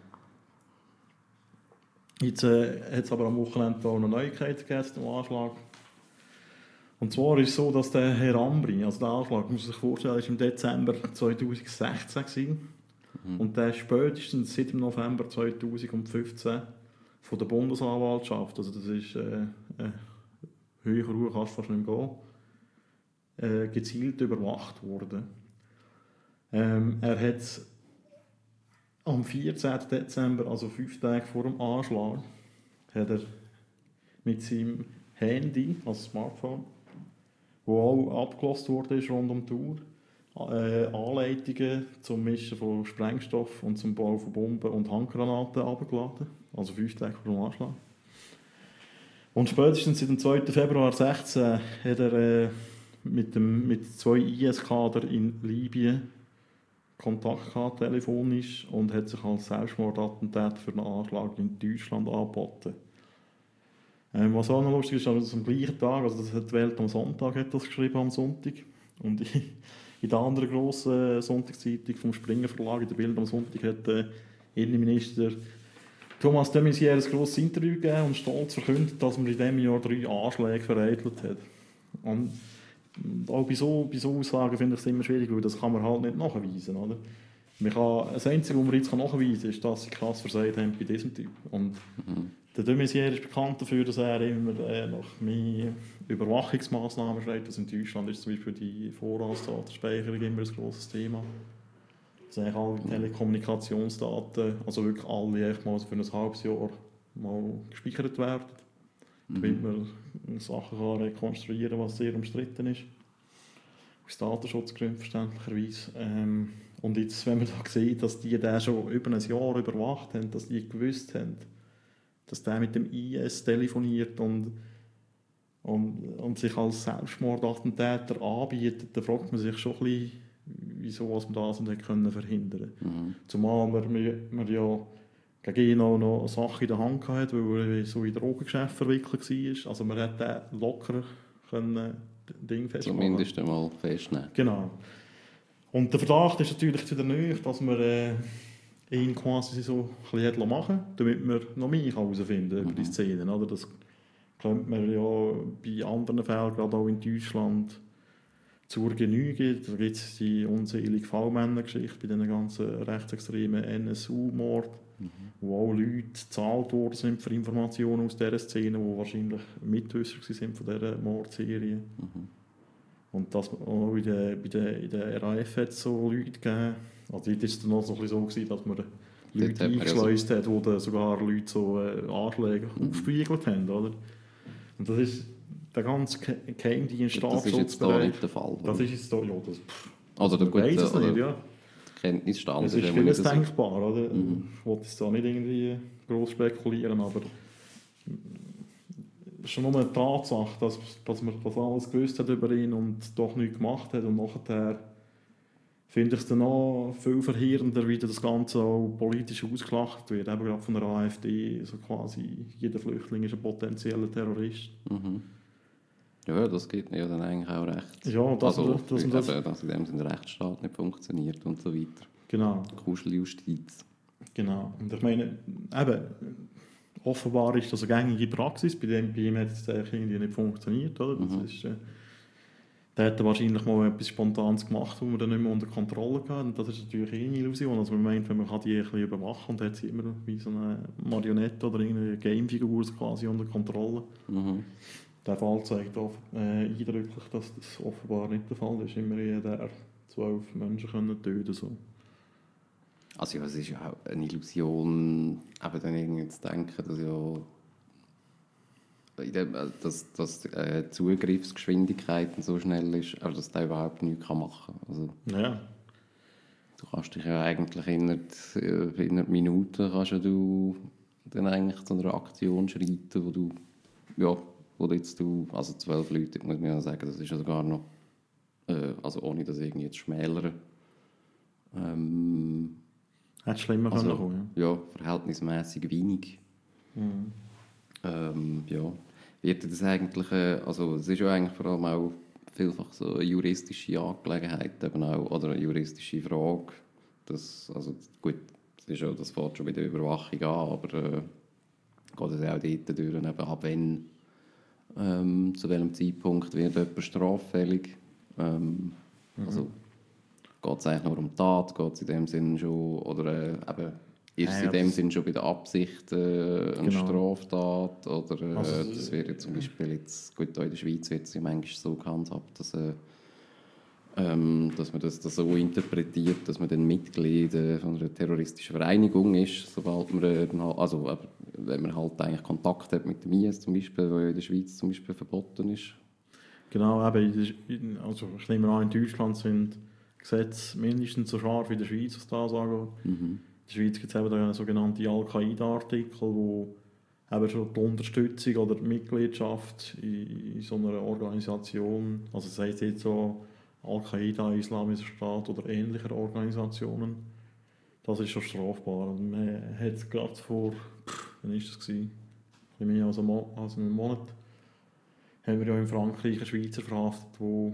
Jetzt äh, hat es aber am Wochenende auch eine Neuigkeit gegeben zum Anschlag. Und zwar ist es so, dass der Herr Ambri, also der Anschlag, muss man sich vorstellen, war im Dezember zweitausendsechzehn gewesen. Mhm. Und der spätestens seit dem November zweitausendfünfzehn von der Bundesanwaltschaft, also das ist äh, äh, höher Ruhe kannst du fast nicht mehr gehen, äh, gezielt überwacht worden. Ähm, er hat am vierzehnten Dezember, also fünf Tage vor dem Anschlag, hat er mit seinem Handy, also Smartphone, wo auch abgelost wurde rund um die Uhr, äh, Anleitungen zum Mischen von Sprengstoff und zum Bau von Bomben und Handgranaten abgeladen, also fünf Tage vor dem Anschlag. Und spätestens seit dem zweiten Februar zweitausendsechzehn hat er äh, mit, dem, mit zwei I S-Kadern in Libyen Kontakt gehabt, telefonisch, und hat sich als Selbstmordattentat für einen Anschlag in Deutschland angeboten. Ähm, was auch noch lustig ist, also am gleichen Tag, also das hat die Welt am Sonntag hat das geschrieben, am Sonntag, und in, in der anderen grossen Sonntagszeitung vom Springer Verlag, in der Bild am Sonntag, hat der Innenminister Thomas de Maizière ein grosses Interview gegeben und stolz verkündet, dass man in diesem Jahr drei Anschläge vereitelt hat. Und auch bei so, bei so Aussagen finde ich es immer schwierig, weil das kann man halt nicht nachweisen. Oder? Man kann, das Einzige, was man jetzt nachweisen kann, ist, dass sie krass versagt haben bei diesem Typ. Und mhm. der de Maizière ist bekannt dafür, dass er immer äh, nach mehr Überwachungsmaßnahmen schreibt. Also in Deutschland ist zum Beispiel die Vorratsdatenspeicherung immer ein grosses Thema. Dass eigentlich alle Telekommunikationsdaten, also wirklich alle mal für ein halbes Jahr mal gespeichert werden. Damit man Sachen kann rekonstruieren kann, was sehr umstritten ist. aus Datenschutzgründen verständlicherweise. Ähm, und jetzt, wenn man da sieht, dass die den schon über ein Jahr überwacht haben, dass die gewusst haben, dass der mit dem I S telefoniert und, und, und sich als Selbstmordattentäter anbietet, dann fragt man sich schon ein bisschen, wieso was man das nicht können verhindern konnte. Mhm. Zumal man, man, man ja gegen ihn auch noch eine Sache in der Hand hatte, weil er so in Drogengeschäft verwickelt war. Also man hätte den locker können Ding festmachen. Zumindest einmal festnehmen. Genau. Und der Verdacht ist natürlich zu der Nähe, dass man äh, ihn quasi so ein bisschen machen konnte, damit man noch mehr herausfinden kann über die Szenen. Oder? Das könnte man ja bei anderen Fällen, gerade auch in Deutschland, zur Genüge. Da gibt es die unselige V-Männer-Geschichte bei diesen ganzen rechtsextremen N S U-Mord, mhm. wo auch Leute gezahlt worden sind für Informationen aus dieser Szene, die wahrscheinlich Mitwisser sind von dieser Mordserie. Mhm. Und das auch in der, bei der, in der R A F hat es so Leute gegeben. Also dort war es dann noch so, ein bisschen so gewesen, dass man Leute eingeschleust hat, wo dann sogar Leute so äh, Anschläge mhm. aufgespiegelt haben. Oder? Und das ist der ganze Geheimdienst, Staatsschutzbereich. Das ist jetzt da nicht der Fall. Das ist jetzt da, ja, das... Also der gute, weiss es nicht, ja. Der Kenntnisstand es ist vieles denkbar, so. Oder? Mhm. Ich wollte jetzt da nicht irgendwie gross spekulieren, aber es ist schon nur eine Tatsache, dass, dass man das alles gewusst hat über ihn und doch nichts gemacht hat. Und nachher finde ich es dann auch viel verheerender, wie das Ganze auch politisch ausgelacht wird. Eben gerade von der AfD, so quasi jeder Flüchtling ist ein potenzieller Terrorist. Mhm. Ja, das geht mir ja dann eigentlich auch recht. Ja, dass also, man, dass man das... Eben, dass in dem Sinne der Rechtsstaat nicht funktioniert und so weiter. Genau. Kuscheljustiz. Genau. Und ich meine, eben, offenbar ist das eine gängige Praxis, bei dem bei ihm hat es irgendwie nicht funktioniert. Oder? Das mhm. ist, äh, der hat wahrscheinlich mal etwas Spontanes gemacht, das man dann nicht mehr unter Kontrolle hatte. Und das ist natürlich eine Illusion. Also man meint, wenn man die ein bisschen überwachen kann, dann hat sie immer wie so eine Marionette oder eine Gamefigur quasi unter Kontrolle. Mhm. Der Fall zeigt auch äh, eindrücklich, dass das offenbar nicht der Fall ist. Immer jeder zwölf Menschen können töten so. Also ja, es ist ja auch eine Illusion, eben dann irgendwie zu denken, dass ja dass, dass äh, Zugriffsgeschwindigkeit so schnell ist, also dass der überhaupt nichts machen kann. Also, ja. Du kannst dich ja eigentlich innerhalb in Minuten kannst ja du dann eigentlich zu einer Aktion schreiten, wo du ja wo jetzt du, also zwölf Leute, muss man ja sagen, das ist ja sogar noch, äh, also ohne das irgendwie jetzt schmälern. Ähm, Hätte schlimmer also, können kommen, ja. Ja, verhältnismäßig wenig. Mhm. Ähm, ja, wird das eigentlich, äh, also es ist ja eigentlich vor allem auch vielfach so eine juristische Angelegenheit, eben auch, oder eine juristische Frage. Das, also gut, das, ist ja, das fängt schon bei der Überwachung an, aber äh, geht es ja auch dort durch, eben ab wenn Ähm, zu welchem Zeitpunkt wird jemand straffällig. Ähm, mhm. Also geht es eigentlich nur um die Tat, geht es in dem Sinn schon, oder äh, eben, ist es ja, in dem Sinn schon bei der Absicht äh, eine genau. Straftat, oder äh, also, das wird ja zum Beispiel jetzt, gut, in der Schweiz wird es ja manchmal so gehandhabt, dass, äh, ähm, dass man das, das so interpretiert, dass man dann Mitglied äh, von einer terroristischen Vereinigung ist, sobald man, äh, also äh, wenn man halt eigentlich Kontakt hat mit dem I S zum Beispiel, der in der Schweiz zum Beispiel verboten ist. Genau, eben, also ich nehme an, in Deutschland sind Gesetze mindestens so scharf wie in der Schweiz, was das angeht. Mhm. In der Schweiz gibt es eben einen sogenannten Al-Qaida-Artikel, wo eben schon die Unterstützung oder die Mitgliedschaft in, in so einer Organisation, also das heisst jetzt so Al-Qaida, Islamischer Staat oder ähnliche Organisationen, das ist schon strafbar. Und man hat gerade vor, wann war das? Ein bisschen mehr als einen Monat, haben wir ja in Frankreich einen Schweizer verhaftet, der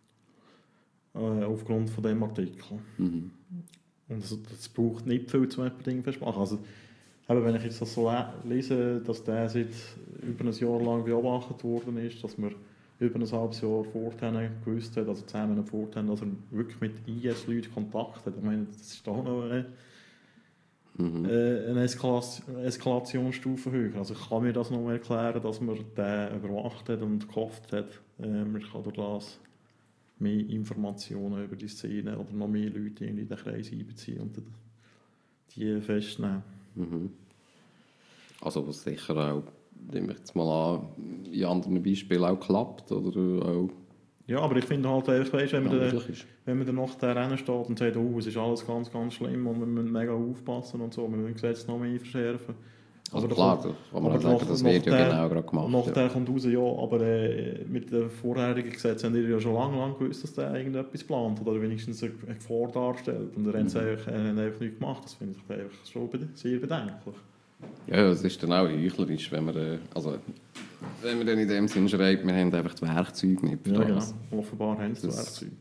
äh, aufgrund von diesem Artikel. Mhm. Und das, das braucht nicht viel zum Ding festmachen. Also, eben, wenn ich jetzt das so lese, dass der seit über ein Jahr lang beobachtet worden ist, dass man über ein halbes Jahr vorher gewusst hat, also zehn Monate vorher, dass er wirklich mit I S-Leuten Kontakt hat. Ich meine, das ist auch noch eine, mhm. äh, eine Eskalation, Eskalationsstufe höher. Also ich kann mir das noch erklären, dass man den überwacht hat und gehofft hat, äh, man kann durch das mehr Informationen über die Szene oder noch mehr Leute in den Kreis einbeziehen und die festnehmen. Mhm. Also was sicher auch, nehme ich jetzt mal an, in anderen Beispielen auch klappt oder auch Ja, aber ich finde halt einfach, weißt, wenn, man Ja, dann, möglich ist. wenn man dann nach der Rennen steht und sagt, oh, es ist alles ganz, ganz schlimm und wir müssen mega aufpassen und so, wir müssen Gesetze noch mehr verschärfen. Also Aber klar, da da kann man aber auch sagen, nach- das nach wird ja der- genau gerade gemacht. Nach Ja. der kommt raus, ja, aber äh, mit den vorherigen Gesetzen haben die ja schon lange, lange gewusst, dass der irgendetwas plant oder wenigstens eine eine Gefahr darstellt. Und dann haben sie Mhm. einfach, äh, haben einfach nichts gemacht. Das finde ich einfach schon bede- sehr bedenklich. Ja, es ist dann auch heuchlerisch, wenn man, äh, also, wenn man dann in dem Sinn schreibt, wir haben einfach die Werkzeuge nicht für Ja, genau. das. Offenbar haben sie das Das- Werkzeug.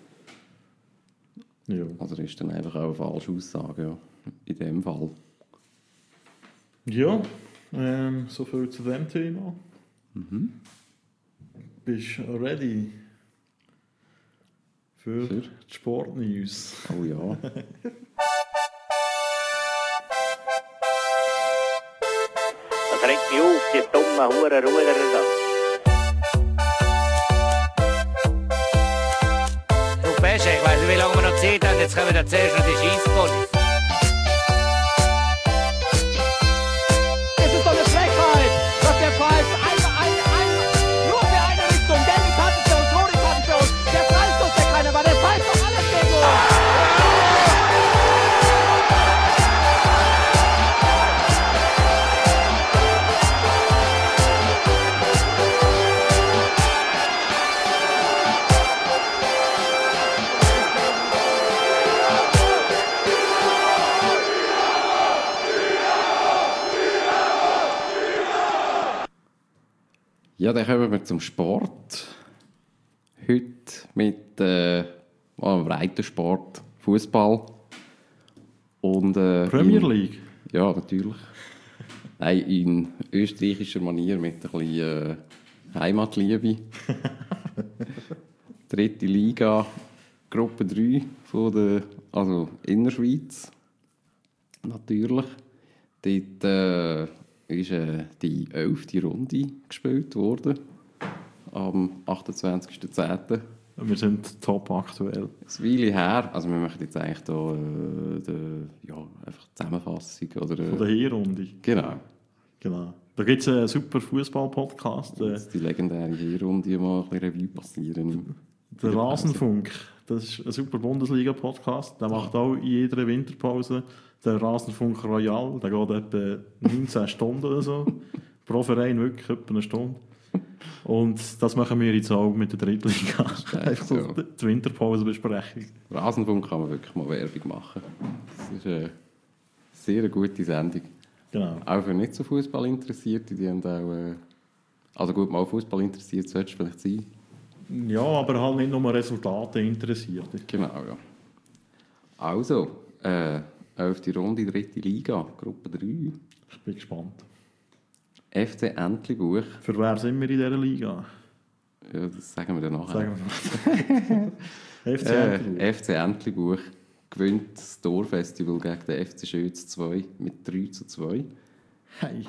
Ja. Also das ist dann einfach auch eine falsche Aussage, ja. In dem Fall. Ja, ähm, so viel zu dem Thema. Mhm. Bist du ready für, Für? die Sportnews? Oh ja. Das regt mich auf, die dummen Hurenruder da. Du Pesche, ich weiss nicht, wie lange wir noch Zeit haben, jetzt kommen wir zuerst noch die Scheisspolice. Es ist doch eine Frechheit, dass der pfeift. Eine, eine, eine, nur für eine Richtung. Gelbe Karte für uns, rote Karte für uns. Der Freistoß, der keiner war, der pfeift doch alles gegen uns. Ja, dann kommen wir zum Sport. Heute mit äh, einem Breitensport, Fußball. Und, äh, Premier in- League? Ja, natürlich. Nein, in österreichischer Manier mit ein bisschen äh, Heimatliebe. Dritte Liga, Gruppe drei von der, also Innerschweiz. Natürlich. Dort äh, ist äh, die elfte Runde gespielt worden. Am achtundzwanzigsten zehnten Wir sind top aktuell. Eine Weile her. Also wir machen jetzt eigentlich da äh, die, ja, einfach die Zusammenfassung. Oder, Von der äh, Hinrunde. genau. Genau. Da gibt es einen super Fußball-Podcast. Äh, Jetzt die legendäre Hinrunde mal ein bisschen Revue passieren. der Rasenfunk. Das ist ein super Bundesliga-Podcast. Der macht auch in jeder Winterpause den Rasenfunk Royal. Der geht etwa neunzehn Stunden oder so. Pro Verein wirklich etwa eine Stunde. Und das machen wir jetzt auch mit der Drittliga. Einfach so ja. die Winterpause-Besprechung. Rasenfunk kann man wirklich mal Werbung machen. Das ist eine sehr gute Sendung. Genau. Auch für nicht so Fußball Interessierte, die haben auch, äh, also gut, mal Fußball interessiert sollte es vielleicht sein. Ja, aber halt nicht nur Resultate interessiert. Genau, ja. Also, äh, elfte Runde, dritte Liga, Gruppe drei. Ich bin gespannt. F C Entlebuch, Für wer sind wir in dieser Liga? ja, das sagen wir dann nachher. Sagen wir mal. F C Äh, Entlebuch. F C Entlebuch gewinnt das Torfestival gegen den F C Schötz zwei mit drei zu zwei. Hey.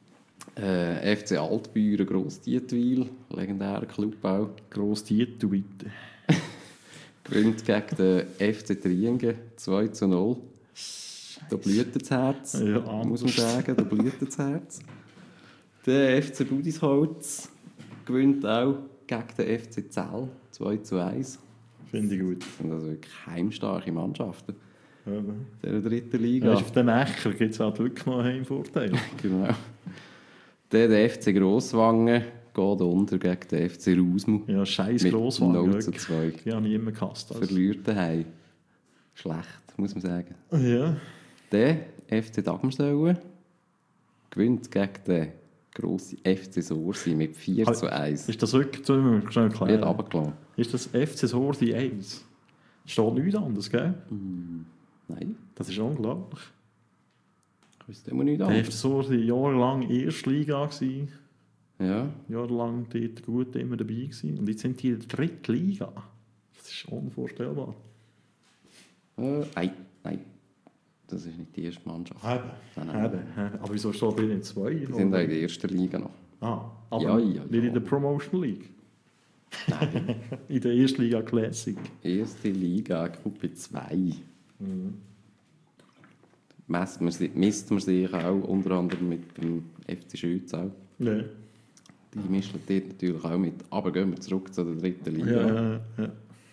Äh, F C Altbüren Grossdietwil, legendärer Club auch, Gross Tietu, bitte. gewinnt gegen den F C Triengen zwei zu null. Da blüht das Herz, Ja, muss man sagen, da blüht das Herz. Der F C Budisholz gewinnt auch gegen den F C Zell zwei zu eins. Finde ich gut. Das sind also wirklich heimstarke Mannschaften Ja, in der dritten Liga. Weißt, auf den Äcker gibt es halt wirklich noch einen Heimvorteil. Genau. Der, der F C Grosswangen geht unter gegen den F C Rausmu. Ja, scheiß Mit Grosswagen. null zu zwei. Die habe ich immer gehasst. Also. Verliert daheim. Schlecht, muss man sagen. Ja. Der F C Dagmersäule gewinnt gegen den grossen F C Sorsi mit vier zu eins. Ist das wirklich, so müssen wir schnell Wird erklären. runtergelassen. Ist das F C Sordi eins? Steht nichts anderes, gell? Nein, Das ist unglaublich. ich wüsste immer nicht Der F C anders. Sordi jahrelang Erstliga gsi, Ja, jahrelang dort gut immer dabei gsi. Und jetzt sind die in der dritten Liga. Das ist unvorstellbar. äh, nein, nein. Das ist nicht die erste Mannschaft. Eben, Nein, nein. eben, eben. Aber wieso steht ihr in zwei? Die sind auch in der ersten Liga noch. Ah, aber Ja, ja, nicht ja. in der Promotion League. Nein, In der Erstliga Classic. erste Liga, Gruppe zwei. Misst man, si- misst man sich auch unter anderem mit dem F C Schütz auch. Ja. Die mischen dort natürlich auch mit. Aber gehen wir zurück zu der dritten Liga. Ja, ja, ja.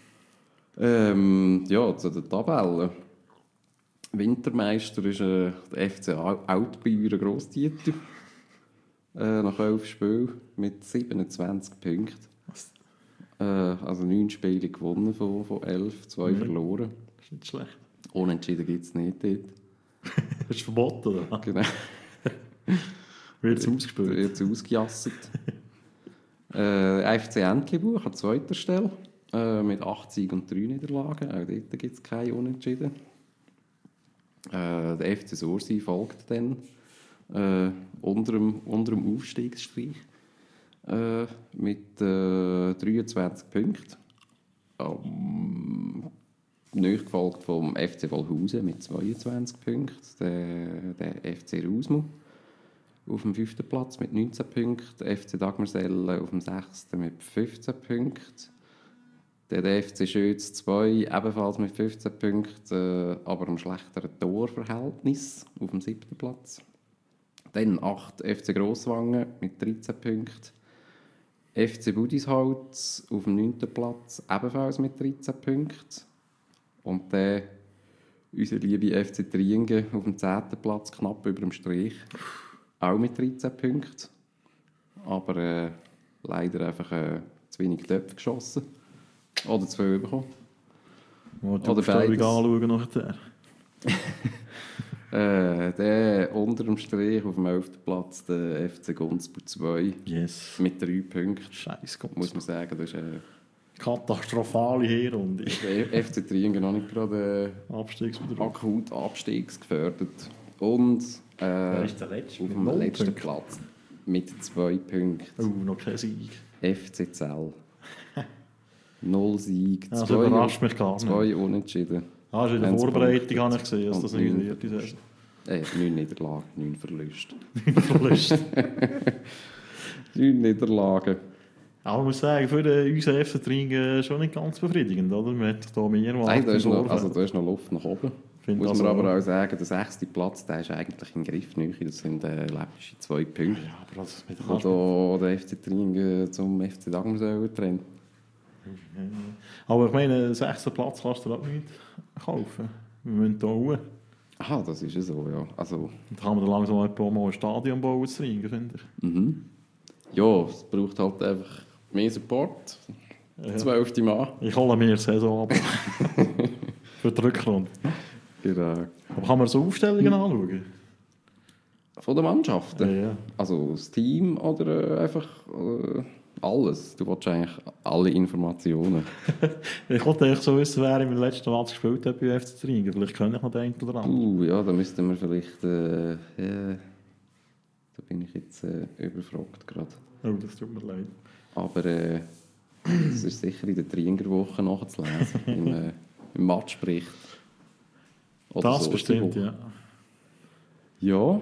Ähm, ja, zu den Tabellen. Wintermeister ist äh, der F C Altbüren Grosstieter. Äh, nach elf Spielen mit siebenundzwanzig Punkten. Äh, also neun Spiele gewonnen von, von elf, zwei Mhm. verloren. Das ist nicht schlecht. Unentschieden gibt es nicht dort. Das ist verboten, oder? Genau. Wird es ausgespielt? Wird es ausgejasset. äh, F C Entlebuch an zweiter Stelle. Äh, mit acht Siegen und drei Niederlagen. Auch dort gibt es keine Unentschieden. Äh, der F C Sursi folgt dann äh, unter, dem, unter dem Aufstiegsstrich äh, mit äh, dreiundzwanzig Punkten. Ähm, Nachgefolgt vom F C Wolhausen mit zweiundzwanzig Punkten. Der, der F C Rausmu auf dem fünften Platz mit neunzehn Punkten. Der F C Dagmersellen auf dem sechsten mit fünfzehn Punkten. Der F C Schütz zwei ebenfalls mit fünfzehn Punkten, äh, aber am schlechteren Torverhältnis auf dem siebten Platz. Dann acht F C Grosswangen mit dreizehn Punkten. F C Budisholz auf dem neunten Platz ebenfalls mit dreizehn Punkten. Und dann unser liebe F C Triengen auf dem zehnten Platz knapp über dem Strich. Auch mit dreizehn Punkten. Aber äh, leider einfach äh, zu wenig Töpfe geschossen. Oder zu viel bekommen. Mal die Oder Aufstellung beides. anschauen nachher. Äh, der unter dem Strich auf dem elften Platz, der F C Gunzburg zwei Yes. mit drei Punkten. Scheiß Gott. Muss man sagen, das ist äh, Katastrophale Herrunde. der F C Triengen noch nicht gerade äh, Abstiegsbetrug. akut abstiegsgefährdet. Und äh, Wer ist der Letzte? auf Mit dem null letzten Punkten? Platz mit zwei Punkten Oh, noch kein Sieg. F C Zell. Null Sieg, Das zwei, überrascht mich gar nicht. zwei Unentschieden. Ah, schon in der eins Vorbereitung Punkte habe ich gesehen, dass und das neun nicht wird. Verluste. Äh, neun Niederlagen, neun Verluste. Verlust. neun Niederlagen. Aber ich muss sagen, für den, unseren F C Triengen schon nicht ganz befriedigend, oder? Man hat hier mehrmals Nein, da ist, im noch, Vorfeld. also, da ist noch Luft nach oben. Finde Muss also man aber auch. auch sagen, der sechste Platz der ist eigentlich in Griffnähe. Das sind äh, läppische zwei Punkte. Ja, aber das mit Wo da der F C Triengen zum F C Dagmersellen trennt. Aber ich meine, den sechsten Platz kannst du auch nicht kaufen. Wir müssen hier hoch. Aha, das ist ja so, ja. Also, Und haben wir dann langsam ein paar Mal ein Stadion bauen zu Triengen, finde ich. mhm. Ja, es braucht halt einfach mehr Support. Zwölfte Mann. Ich hole mir eine Saison ab. Für die Rückrunde. Genau. Aber kann man so Aufstellungen anschauen? Von den Mannschaften? Ja, ja. Also das Team oder äh, einfach äh, alles? Du willst eigentlich alle Informationen. Ich wollte eigentlich so wissen, wer im letzten Match gespielt hat bei F C Triengen. Vielleicht kann ich noch den einen oder anderen. Uh, ja, da müssten wir vielleicht... Äh, ja, da bin ich jetzt äh, überfragt gerade. Oh, das tut mir leid. Aber äh, das ist sicher in der Trienger-Woche nachzulesen. im, äh, Im Matchbericht. Oder Das so bestimmt, die ja. Woche. Ja.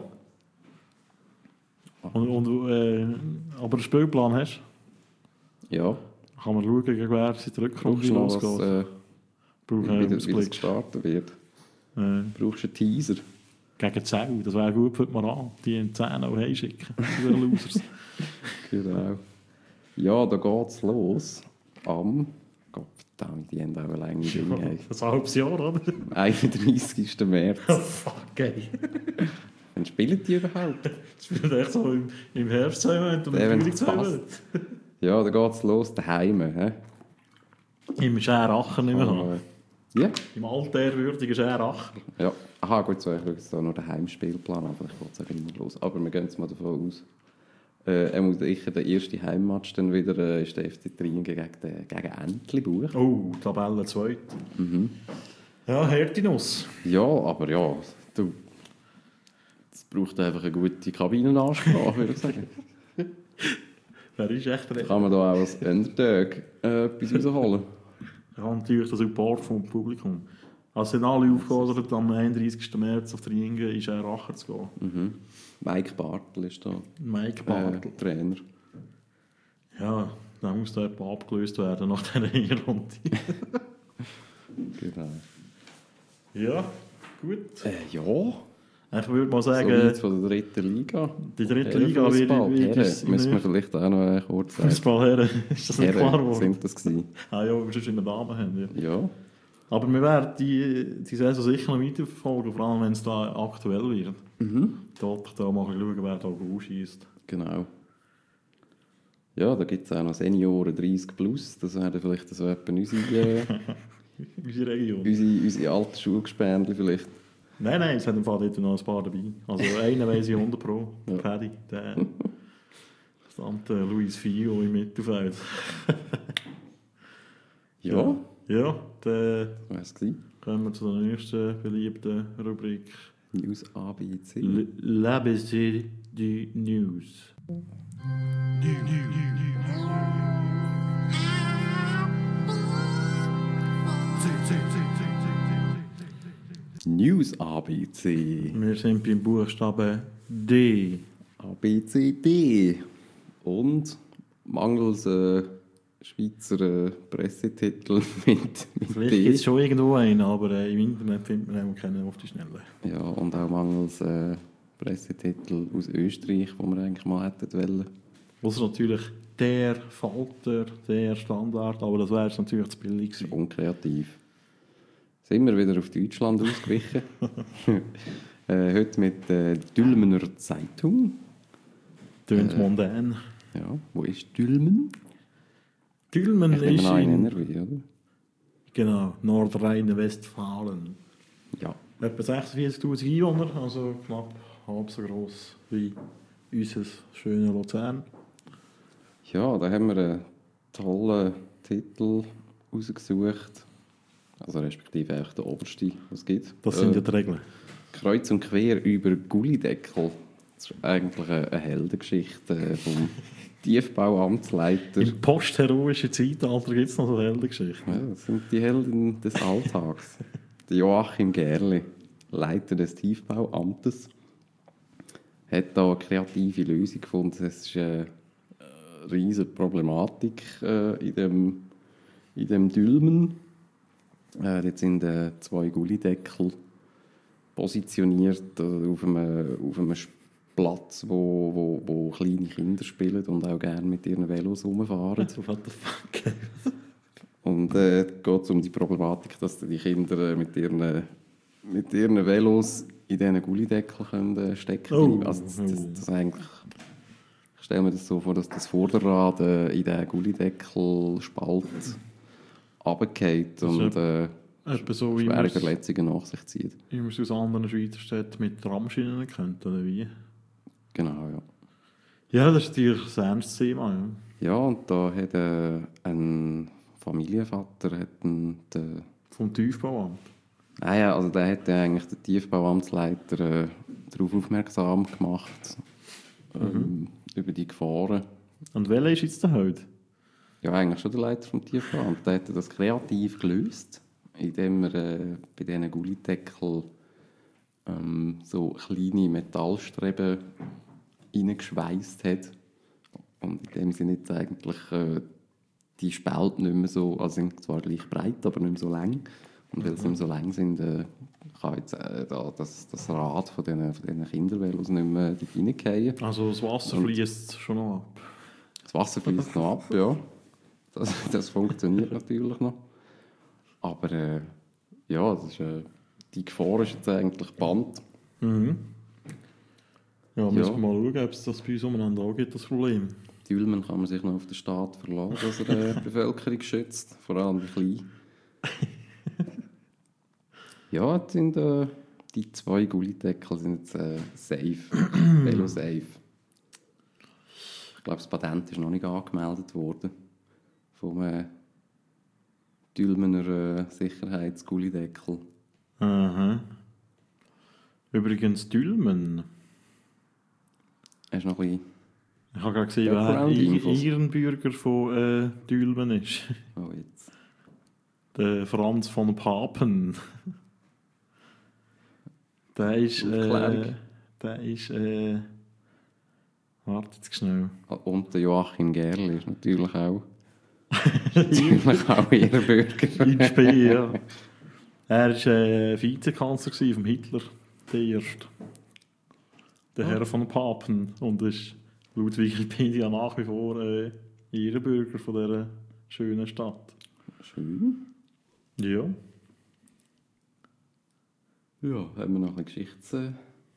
Und, und, äh, aber den Spielplan hast Ja. kann man schauen, gegen wer sie die Rückrunde Brauchst du noch was, losgeht. äh, Brauche wie, einen das- wie das Ausblick. gestartet wird? Äh, Brauchst du einen Teaser? gegen Zell, das wäre gut für die Moral. Die in zehn auch heimschicken. Die wären Losers. Genau. Ja, da geht es los. Am... Gott verdammt, die haben auch eine lange Dinge. ey. Ein halbes Jahr, oder? einunddreißigsten März. Fuck, ey. Wann spielen die überhaupt? Das spielt echt so im, im Herbst zwei Monate und Der, im wenn's Frühling zwei Monate. Ja, da geht es los daheim. He? Im Scheracher nicht mehr. Aber, äh, ja. Im altehrwürdigen Scheracher. ja. Aha, gut, so, ich schaue jetzt da nur den Heimspielplan an, vielleicht geht es auch immer los. Aber wir gehen jetzt mal davon aus. Äh, er muss sicher der erste Heimmatch dann wieder äh, ist der F C Triengen gegen, den- gegen Entlebuch. Oh, Tabelle zwei. Mhm. Ja, harte Nuss. Ja, aber ja, du, es braucht einfach eine gute Kabinenansprache, würde ich sagen. Wer ist echt recht? Kann man da auch als Underdog äh, etwas rausholen? Ich habe natürlich den Support vom Publikum. Also sind alle aufgefordert, am einunddreißigsten März auf Triengen in Scheracher zu gehen. Mhm. Mike Bartel ist da Mike äh, Bartel. Trainer. Ja, dann muss da jemand abgelöst werden nach dieser Runde. Genau. Ja, gut. Äh, ja, Ich würde mal So sagen, weit von der dritten Liga. die dritte Liga wird Herrenfußball. wird es Herren, müssen wir vielleicht auch noch äh, kurz sagen. Fußballherren, ist das nicht klar Herren geworden? sind das gewesen. Ah ja, wir sonst in der Damen haben. Ja. Ja, Aber wir werden die, die Saison sicher noch weiterverfolgen, vor allem wenn es da aktuell wird. Mhm. Dort da mal schauen, wer da ausschießt. genau. Ja, da gibt es auch noch Senioren dreißig plus. Das wären vielleicht so etwa unsere, äh, Unsere Region. unsere, unsere alten Schulgespendli vielleicht. Nein, nein, es hat im Fall dort noch ein paar dabei. Also einen weiss ich hundert Pro. Ja. Paddy, der verdammte Luis Figo im Mittelfeld. Ja, Ja, dann was war es gewesen? kommen wir zu der nächsten beliebten Rubrik. News A, B, C. L'A B C du News. News A, B, C. Wir sind beim Buchstaben D. A, B, C, D. Und mangels äh, Schweizer äh, Pressetitel mit, mit Vielleicht D. gibt es schon irgendwo einen, aber äh, im Internet findet man auch keinen auf die Schnelle. Ja, und auch mangels äh, Pressetitel aus Österreich, wo wir eigentlich mal hätten wollen. Was natürlich der Falter, der Standard, aber das wäre natürlich zu billig gewesen. Unkreativ. Sind wir wieder auf Deutschland ausgewichen. äh, heute mit der Dülmener Zeitung. Tönt Äh. mondän. Ja, wo ist Dülmen? Dülmen Ich nehme ist an, in in N R W, oder? genau, Nordrhein-Westfalen. Ja. Etwa sechsundvierzigtausend Einwohner, also knapp halb so gross wie unser schönes Luzern. Ja, da haben wir einen tollen Titel rausgesucht. Also respektive eigentlich der oberste, was es gibt. Das sind Äh, ja die Regeln. Kreuz und quer über Gullideckel. Das ist eigentlich eine, eine Heldengeschichte äh, vom Tiefbauamtsleiter. Im postheroischen Zeitalter gibt es noch so Heldengeschichten. Ja, das sind die Helden des Alltags. Der Joachim Gerli, Leiter des Tiefbauamtes, hat da eine kreative Lösung gefunden. Es ist eine riesige Problematik äh, in dem, in dem Dülmen. Äh, dort sind äh, zwei Gullideckel positioniert äh, auf einem, auf einem Platz, wo, wo, wo kleine Kinder spielen und auch gerne mit ihren Velos rumfahren. What the fuck? Und äh, geht es um die Problematik, dass die Kinder äh, mit, ihren, mit ihren Velos in diesen Gullideckel können, äh, stecken Oh. bleiben. Also das, das, das eigentlich, ich stelle mir das so vor, dass das Vorderrad äh, in diesen Gullideckel-Spalt runterfällt und äh, Etwa so, wie schwere man es Verletzungen nach sich zieht. wie man es aus anderen Schweizer Städten mit Tramschienen kennt, oder wie? Genau, ja. Ja, das ist natürlich ein ernstes Thema. Ja. Ja, und da hat äh, ein Familienvater hat einen, den, Vom Tiefbauamt. ah ja, also der hat ja eigentlich den Tiefbauamtsleiter äh, darauf aufmerksam gemacht, ähm, über die Gefahren. Und welcher ist jetzt der heute? Ja, eigentlich schon der Leiter vom Tiefbauamt. Der hat das kreativ gelöst, indem er äh, bei diesen Gullideckel ähm, so kleine Metallstreben reingeschweißt hat. Und in dem Sinne jetzt eigentlich äh, die Spalte nicht mehr so, also sind zwar gleich breit, aber nicht mehr so lang. Und weil sie nicht mehr so lang sind, äh, kann jetzt äh, da das, das Rad von diesen, von diesen Kindervelos nicht mehr dort reingehen. Also das Wasser fließt schon noch ab. Das Wasser fließt noch ab, ja. Das, das funktioniert natürlich noch. Aber äh, ja, das ist, äh, die Gefahr ist jetzt eigentlich gebannt. Mhm. Ja, müssen Ja. wir mal schauen, ob es das bei uns umeinander auch gibt, das Problem. In Dülmen kann man sich noch auf den Staat verlassen, dass er die Bevölkerung schützt, vor allem die Kleinen. Ja, jetzt sind äh, die zwei Gullideckel sind jetzt äh, safe, Velo-safe. Ich glaube, das Patent ist noch nicht angemeldet worden vom äh, Dülmener äh, Sicherheitsgullideckel. Aha. Übrigens Dülmen. Hast du noch ein bisschen... Ich habe gerade gesehen, wer Background-Infos. Ehrenbürger von äh, Dülmen ist. Oh, jetzt. Der Franz von Papen. Der ist... Äh, Aufklärung. der ist... Äh, warte jetzt schnell. Und der Joachim Gerli ist natürlich auch... natürlich auch Ehrenbürger. Im Spiel, ja. Er war äh, Vizekanzler von Hitler, der erste. der Herr von Papen und ist laut Wikipedia nach wie vor äh, Ehrenbürger von dieser schönen Stadt. Schön. Ja. Ja, haben wir noch eine Geschichts äh,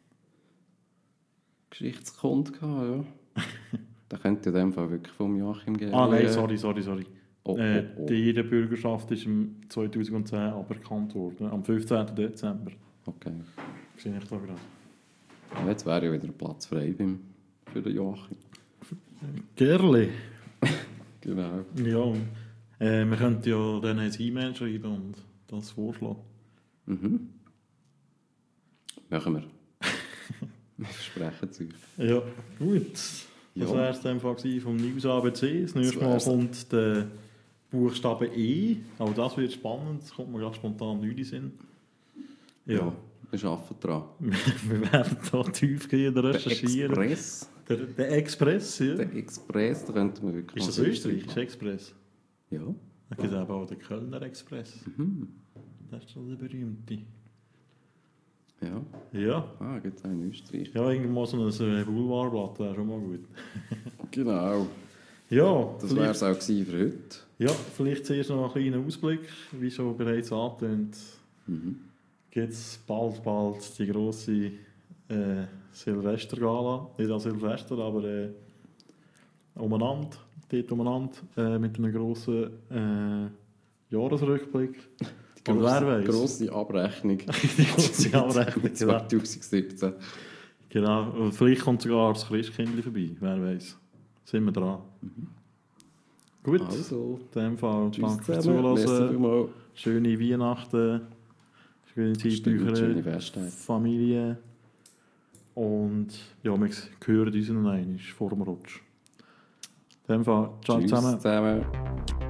Geschichtskund gehabt, ja. Da könnte in dem Fall wirklich vom Joachim gehen. Ah nein, sorry, sorry, sorry. Oh, äh, oh, oh. Die Ehrenbürgerschaft ist im zweitausendzehn aberkannt worden, am fünfzehnten Dezember. Okay. Sehe ich da gerade. Ja, jetzt wäre ja wieder ein Platz frei beim, für den Joachim. Gerli. Genau. Ja, äh, wir könnten ja dann ein E-Mail schreiben und das vorschlagen. Mhm. Machen wir. Wir versprechen es euch. Ja, gut. Ja. Das wäre es dann vom News A B C. Das nächste Mal wär's. kommt der Buchstabe E. Auch das wird spannend. Das kommt mir gerade spontan nicht in den Sinn. Ja. Wir arbeiten dran. Wir werden da tiefgehend Der recherchieren. Express. Der, der Express, ja. Der Express, da könnten wir wirklich... Ist das mal Österreich? Ist Express? Ja. Da gibt es eben auch den Kölner Express. Mhm. Das ist so der berühmte. Ja. Ja. Ah, gibt es auch in Österreich. Ja, irgendwo so ein äh, Boulevardblatt wäre schon mal gut. Genau. Ja, Das wäre es auch gewesen für heute. Ja, vielleicht zuerst noch ein kleiner Ausblick. Wie schon bereits angetönt, Mhm. gibt es bald, bald die grosse äh, Silvestergala. Nicht an Silvester, aber äh, umeinander. Dort umeinander. Äh, mit einem grossen äh, Jahresrückblick. Die Und wer grosse, weiß? grosse Abrechnung. Die grosse Abrechnung, genau. zwanzig siebzehn. Genau. Und vielleicht kommt sogar das Christkindli vorbei. Wer weiß. Sind wir dran. Mhm. Gut. Also, In dem Fall, tschüss danke fürs zusammen. Merci Zuhören. vielmals. Schöne Weihnachten. Schöne Zeit bei Stimmt, eurer schöne Festtage. Familie. Und ja, wir hören uns noch einmal vor dem Rutsch. In dem Fall, ciao Tschüss zusammen. zusammen.